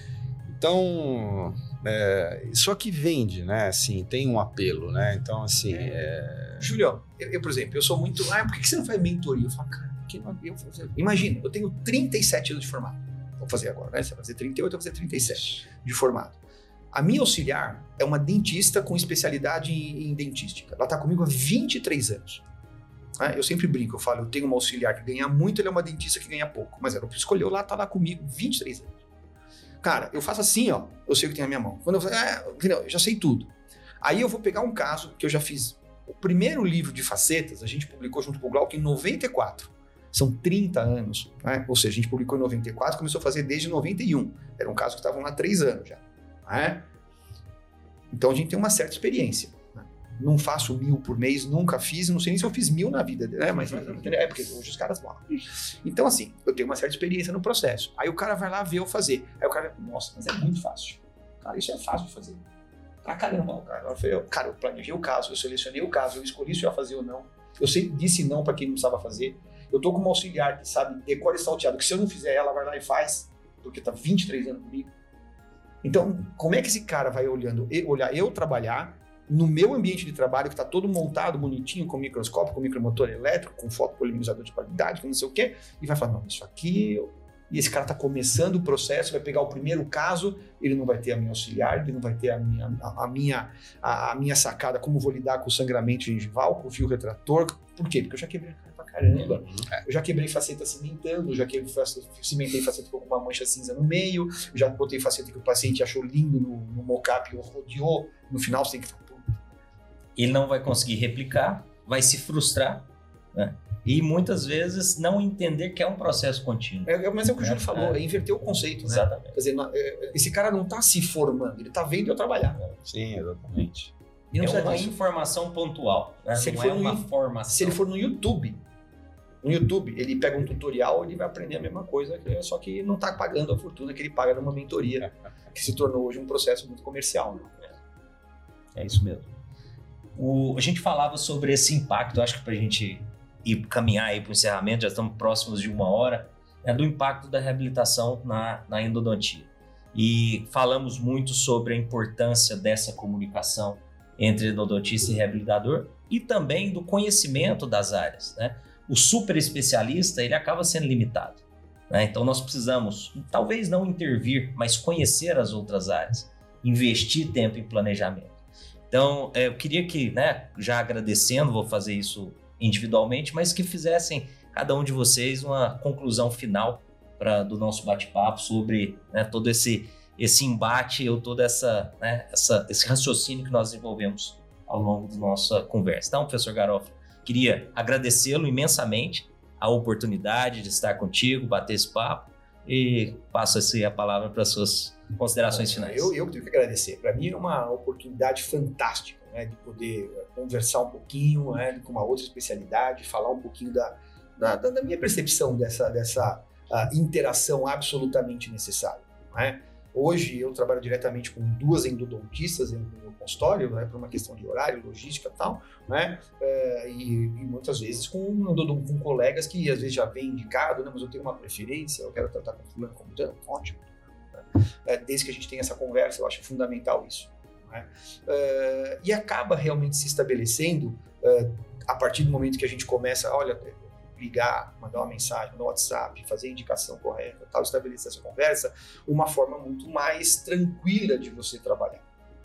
Então, é, só que vende, né? Assim, tem um apelo, né? Então, assim... É... Julião, eu, eu, por exemplo, eu sou muito... Ah, por que você não faz mentoria? Eu falo, cara, por que não... Eu fazer... Imagina, eu tenho trinta e sete anos de formado. Vou fazer agora, né? Você vai fazer trinta e oito, eu vou fazer trinta e sete de formado. A minha auxiliar é uma dentista com especialidade em, em dentística. Ela está comigo há vinte e três anos. Eu sempre brinco, eu falo, eu tenho uma auxiliar que ganha muito, ele é uma dentista que ganha pouco. Mas ela escolheu lá, tá lá comigo, vinte e três anos. Cara, eu faço assim, ó, eu sei o que tem na minha mão. Quando eu falo, é, eu já sei tudo. Aí eu vou pegar um caso que eu já fiz. O primeiro livro de facetas, a gente publicou junto com o Glauco em noventa e quatro. São trinta anos, né? Ou seja, a gente publicou em noventa e quatro, começou a fazer desde noventa e um. Era um caso que estavam lá há três anos já. Né? Então a gente tem uma certa experiência. Não faço mil por mês, nunca fiz, não sei nem se eu fiz mil na vida, né? Mas é porque hoje os caras vão. Então, assim, eu tenho uma certa experiência no processo. Aí o cara vai lá ver eu fazer. Aí o cara, nossa, mas é muito fácil. Cara, isso é fácil de fazer. Pra caramba, cara. Eu falei, cara, eu planejei o caso, eu selecionei o caso, eu escolhi se eu ia fazer ou não. Eu sempre disse não pra quem não precisava fazer. Eu tô com uma auxiliar que sabe decore salteado, que se eu não fizer, ela vai lá e faz, porque tá vinte e três anos comigo. Então, como é que esse cara vai olhando, olhar eu trabalhar no meu ambiente de trabalho, que está todo montado, bonitinho, com microscópio, com micromotor elétrico, com fotopolimizador de qualidade, com não sei o quê, e vai falar, não, isso aqui... E esse cara está começando o processo, vai pegar o primeiro caso, ele não vai ter a minha auxiliar, ele não vai ter a minha, a, a minha, a, a minha sacada, como vou lidar com o sangramento gengival, com o fio retrator. Por quê? Porque eu já quebrei a cara pra caramba. Eu já quebrei faceta cimentando, eu já quebrei, cimentei faceta com uma mancha cinza no meio, eu já botei faceta que o paciente achou lindo no, no mocap e rodeou. No final você tem que... Ele não vai conseguir replicar, vai se frustrar, né? E muitas vezes não entender que é um processo contínuo. É, mas é o que o Júlio é, falou, é, é inverter o conceito, né? Exatamente. Quer dizer, esse cara não está se formando, ele está vendo eu trabalhar. Sim, exatamente. E não é uma disso. informação pontual, né? Se não ele é for uma no, formação. Se ele for no YouTube, no YouTube, ele pega um tutorial, ele vai aprender a mesma coisa, só que não está pagando a fortuna que ele paga numa mentoria, que se tornou hoje um processo muito comercial. Né? É isso mesmo. O, a gente falava sobre esse impacto, acho que para a gente ir caminhar aí para o encerramento, já estamos próximos de uma hora, é do impacto da reabilitação na, na endodontia. E falamos muito sobre a importância dessa comunicação entre endodontista e reabilitador e também do conhecimento das áreas, né? O super especialista, ele acaba sendo limitado, né? Então nós precisamos, talvez não intervir, mas conhecer as outras áreas, investir tempo em planejamento. Então, eu queria que, né, já agradecendo, vou fazer isso individualmente, mas que fizessem, cada um de vocês, uma conclusão final pra, do nosso bate-papo sobre, né, todo esse, esse embate ou todo essa, né, essa, esse raciocínio que nós desenvolvemos ao longo da nossa conversa. Então, professor Garofalo, queria agradecê-lo imensamente a oportunidade de estar contigo, bater esse papo, e passo assim a palavra para as suas considerações finais. Eu, eu tenho que agradecer. Para mim é uma oportunidade fantástica, né, de poder conversar um pouquinho, né, com uma outra especialidade, falar um pouquinho da, da, da minha percepção dessa, dessa uh, interação absolutamente necessária. Né? Hoje eu trabalho diretamente com duas endodontistas no meu consultório, né, por uma questão de horário, logística e tal, né, uh, e, e muitas vezes com, com colegas que às vezes já vem indicado, né, mas eu tenho uma preferência, eu quero tratar com fulano como tanto, ótimo. Né? Uh, desde que a gente tenha essa conversa, eu acho fundamental isso. Né? Uh, e acaba realmente se estabelecendo uh, a partir do momento que a gente começa, olha, ligar, mandar uma mensagem no WhatsApp, fazer a indicação correta, tal, estabelecer essa conversa, uma forma muito mais tranquila de você trabalhar.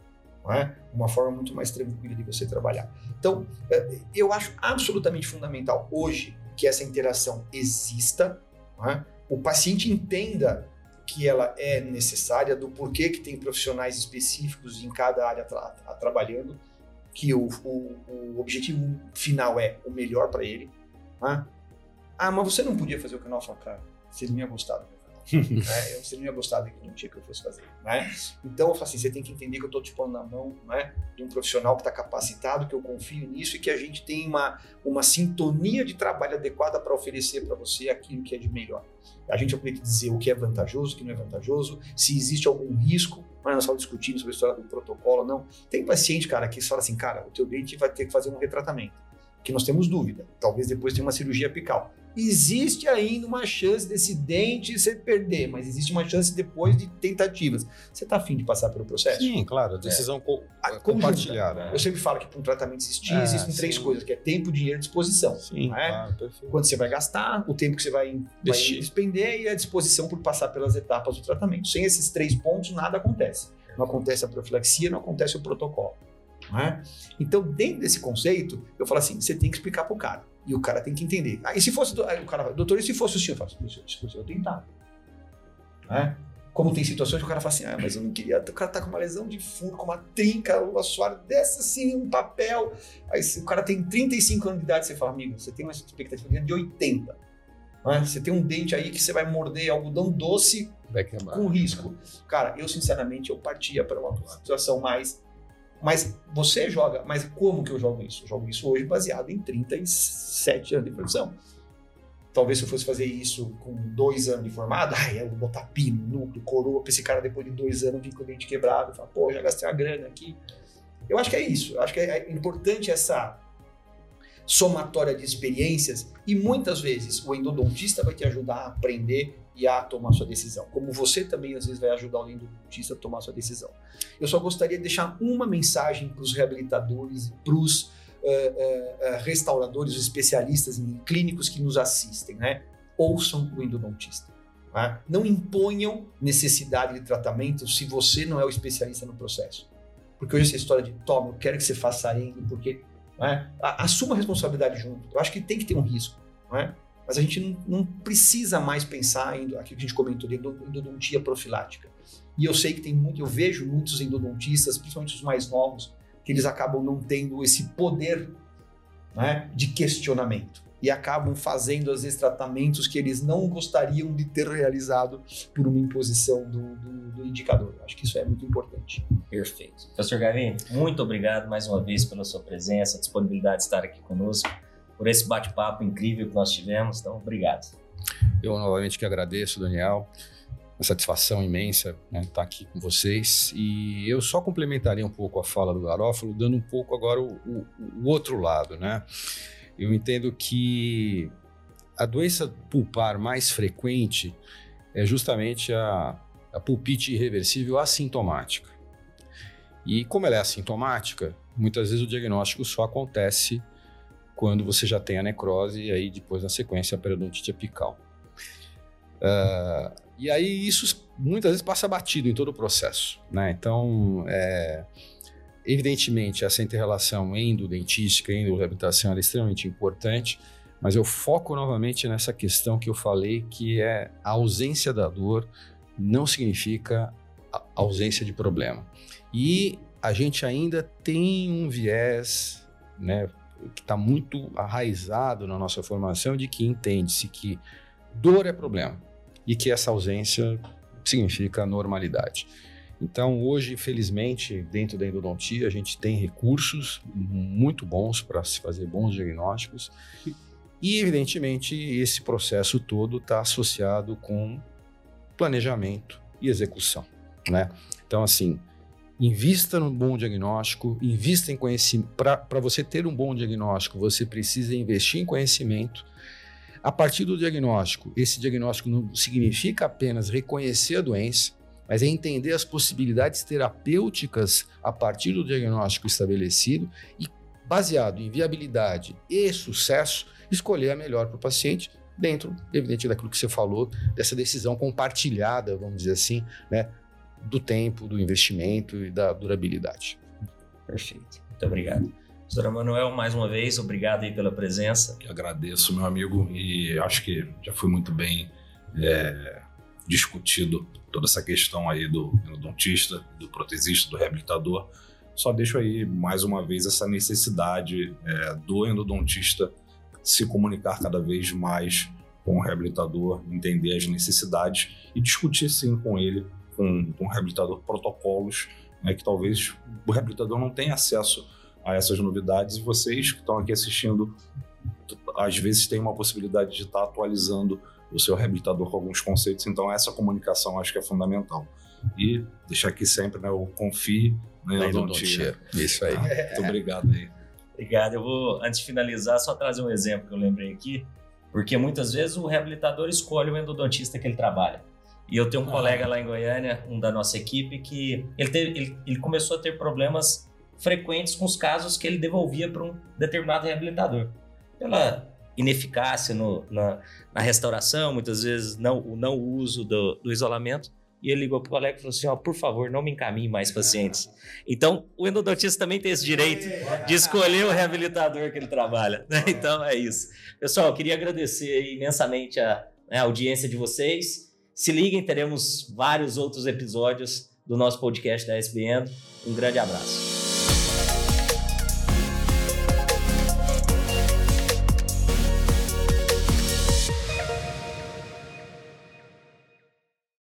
não é? Uma forma muito mais tranquila de você trabalhar. Então, eu acho absolutamente fundamental hoje que essa interação exista, não é? O paciente entenda que ela é necessária, do porquê que tem profissionais específicos em cada área tra trabalhando, que o, o, o objetivo final é o melhor para ele. Né? Ah, mas você não podia fazer o canal? Fala, cara, você não ia gostar do meu canal. né? Você não ia gostar do que não tinha que eu fosse fazer. Né? Então, eu falo assim, você tem que entender que eu estou te pondo na mão, né, de um profissional que está capacitado, que eu confio nisso e que a gente tem uma, uma sintonia de trabalho adequada para oferecer para você aquilo que é de melhor. A gente vai poder dizer o que é vantajoso, o que não é vantajoso, se existe algum risco, mas nós estamos discutindo sobre a história do protocolo, não. Tem paciente, cara, que fala assim, cara, o teu dente vai ter que fazer um retratamento, que nós temos dúvida, talvez depois tenha uma cirurgia apical. Existe ainda uma chance desse dente você perder, mas existe uma chance depois de tentativas. Você está afim de passar pelo processo? Sim, claro, a decisão é. co a compartilhada. Eu sempre falo que para um tratamento existir, é, existem sim. três coisas, que é tempo, dinheiro e disposição. Sim, não é? Claro, perfeito. Quanto você vai gastar, o tempo que você vai, vai despender e a disposição por passar pelas etapas do tratamento. Sem esses três pontos, nada acontece. Não acontece a profilaxia, não acontece o protocolo. Não é? Então, dentro desse conceito, eu falo assim, você tem que explicar para o cara. E o cara tem que entender. Ah, e se fosse aí o cara, doutor, e se fosse o senhor? Eu falo, eu tentar. Né? Como tem situações que o cara fala assim, ah, mas eu não queria. O cara tá com uma lesão de fundo, com uma trinca, uma suara dessa assim, um papel. Aí o cara tem trinta e cinco anos de idade, você fala, amigo, você tem uma expectativa de oitenta. Né? Você tem um dente aí que você vai morder algodão doce com risco. Cara, eu sinceramente eu partia para uma situação mais. Mas você joga, mas como que eu jogo isso? Eu jogo isso hoje baseado em trinta e sete anos de profissão. Talvez se eu fosse fazer isso com dois anos de formado, ai, eu vou botar pino, núcleo, coroa, pra esse cara depois de dois anos vir com o dente quebrado e falar, pô, já gastei uma grana aqui. Eu acho que é isso, eu acho que é importante essa somatória de experiências e muitas vezes o endodontista vai te ajudar a aprender e a tomar sua decisão, como você também às vezes vai ajudar o endodontista a tomar sua decisão. Eu só gostaria de deixar uma mensagem para os reabilitadores, para os uh, uh, uh, restauradores, os especialistas em clínicos que nos assistem, né? Ouçam o endodontista. Né? Não imponham necessidade de tratamento se você não é o especialista no processo. Porque hoje essa história de, toma, eu quero que você faça endo, porque... Né? Assuma a responsabilidade junto. Eu acho que tem que ter um risco. Né? Mas a gente não, não precisa mais pensar em aquilo que a gente comentou de endodontia profilática. E eu sei que tem muito, eu vejo muitos endodontistas, principalmente os mais novos, que eles acabam não tendo esse poder, né, de questionamento. E acabam fazendo, às vezes, tratamentos que eles não gostariam de ter realizado por uma imposição do, do, do indicador. Acho que isso é muito importante. Perfeito. Professor Gavini, muito obrigado mais uma vez pela sua presença, disponibilidade de estar aqui conosco, por esse bate-papo incrível que nós tivemos. Então, obrigado. Eu novamente que agradeço, Daniel. Uma satisfação imensa, né, estar aqui com vocês. E eu só complementaria um pouco a fala do Garofalo, dando um pouco agora o, o, o outro lado, né? Eu entendo que a doença pulpar mais frequente é justamente a, a pulpite irreversível assintomática. E como ela é assintomática, muitas vezes o diagnóstico só acontece quando você já tem a necrose e aí depois na sequência a periodontite apical. Uh, e aí isso muitas vezes passa batido em todo o processo, né? Então, é... evidentemente, essa inter-relação endodentística e endoreabilitação é extremamente importante, mas eu foco novamente nessa questão que eu falei, que é a ausência da dor não significa a ausência de problema. E a gente ainda tem um viés, né, que está muito arraizado na nossa formação, de que entende-se que dor é problema e que essa ausência significa normalidade. Então, hoje, felizmente, dentro da endodontia, a gente tem recursos muito bons para se fazer bons diagnósticos e, evidentemente, esse processo todo está associado com planejamento e execução, né? Então, assim, invista no bom diagnóstico, invista em conhecimento. Para você ter um bom diagnóstico, você precisa investir em conhecimento. A partir do diagnóstico, esse diagnóstico não significa apenas reconhecer a doença, mas é entender as possibilidades terapêuticas a partir do diagnóstico estabelecido e, baseado em viabilidade e sucesso, escolher a melhor para o paciente dentro, evidente, daquilo que você falou, dessa decisão compartilhada, vamos dizer assim, né, do tempo, do investimento e da durabilidade. Perfeito. Muito obrigado. doutor Emanuel, mais uma vez, obrigado aí pela presença. Eu agradeço, meu amigo, e acho que já foi muito bem é, discutido toda essa questão aí do endodontista, do protesista, do reabilitador. Só deixo aí, mais uma vez, essa necessidade é, do endodontista se comunicar cada vez mais com o reabilitador, entender as necessidades e discutir, sim, com ele, com, com o reabilitador, protocolos, né, que talvez o reabilitador não tenha acesso a essas novidades, e vocês que estão aqui assistindo, às vezes tem uma possibilidade de estar atualizando o seu reabilitador com alguns conceitos, então essa comunicação acho que é fundamental. E deixar aqui sempre, né, o confie na endodontia. Isso aí. Ah, muito obrigado aí. Obrigado. Eu vou, antes de finalizar, só trazer um exemplo que eu lembrei aqui, porque muitas vezes o reabilitador escolhe o endodontista que ele trabalha. E eu tenho um ah. colega lá em Goiânia, um da nossa equipe, que ele, teve, ele, ele começou a ter problemas frequentes com os casos que ele devolvia para um determinado reabilitador. Pela ineficácia no, na, na restauração, muitas vezes não, o não uso do, do isolamento. E ele ligou para o colega e falou assim, ó, por favor, não me encaminhe mais pacientes. Então, o endodontista também tem esse direito de escolher o reabilitador que ele trabalha. Né? Então, é isso. Pessoal, eu queria agradecer imensamente a, a audiência de vocês. Se liguem, teremos vários outros episódios do nosso podcast da S B Endo. Um grande abraço.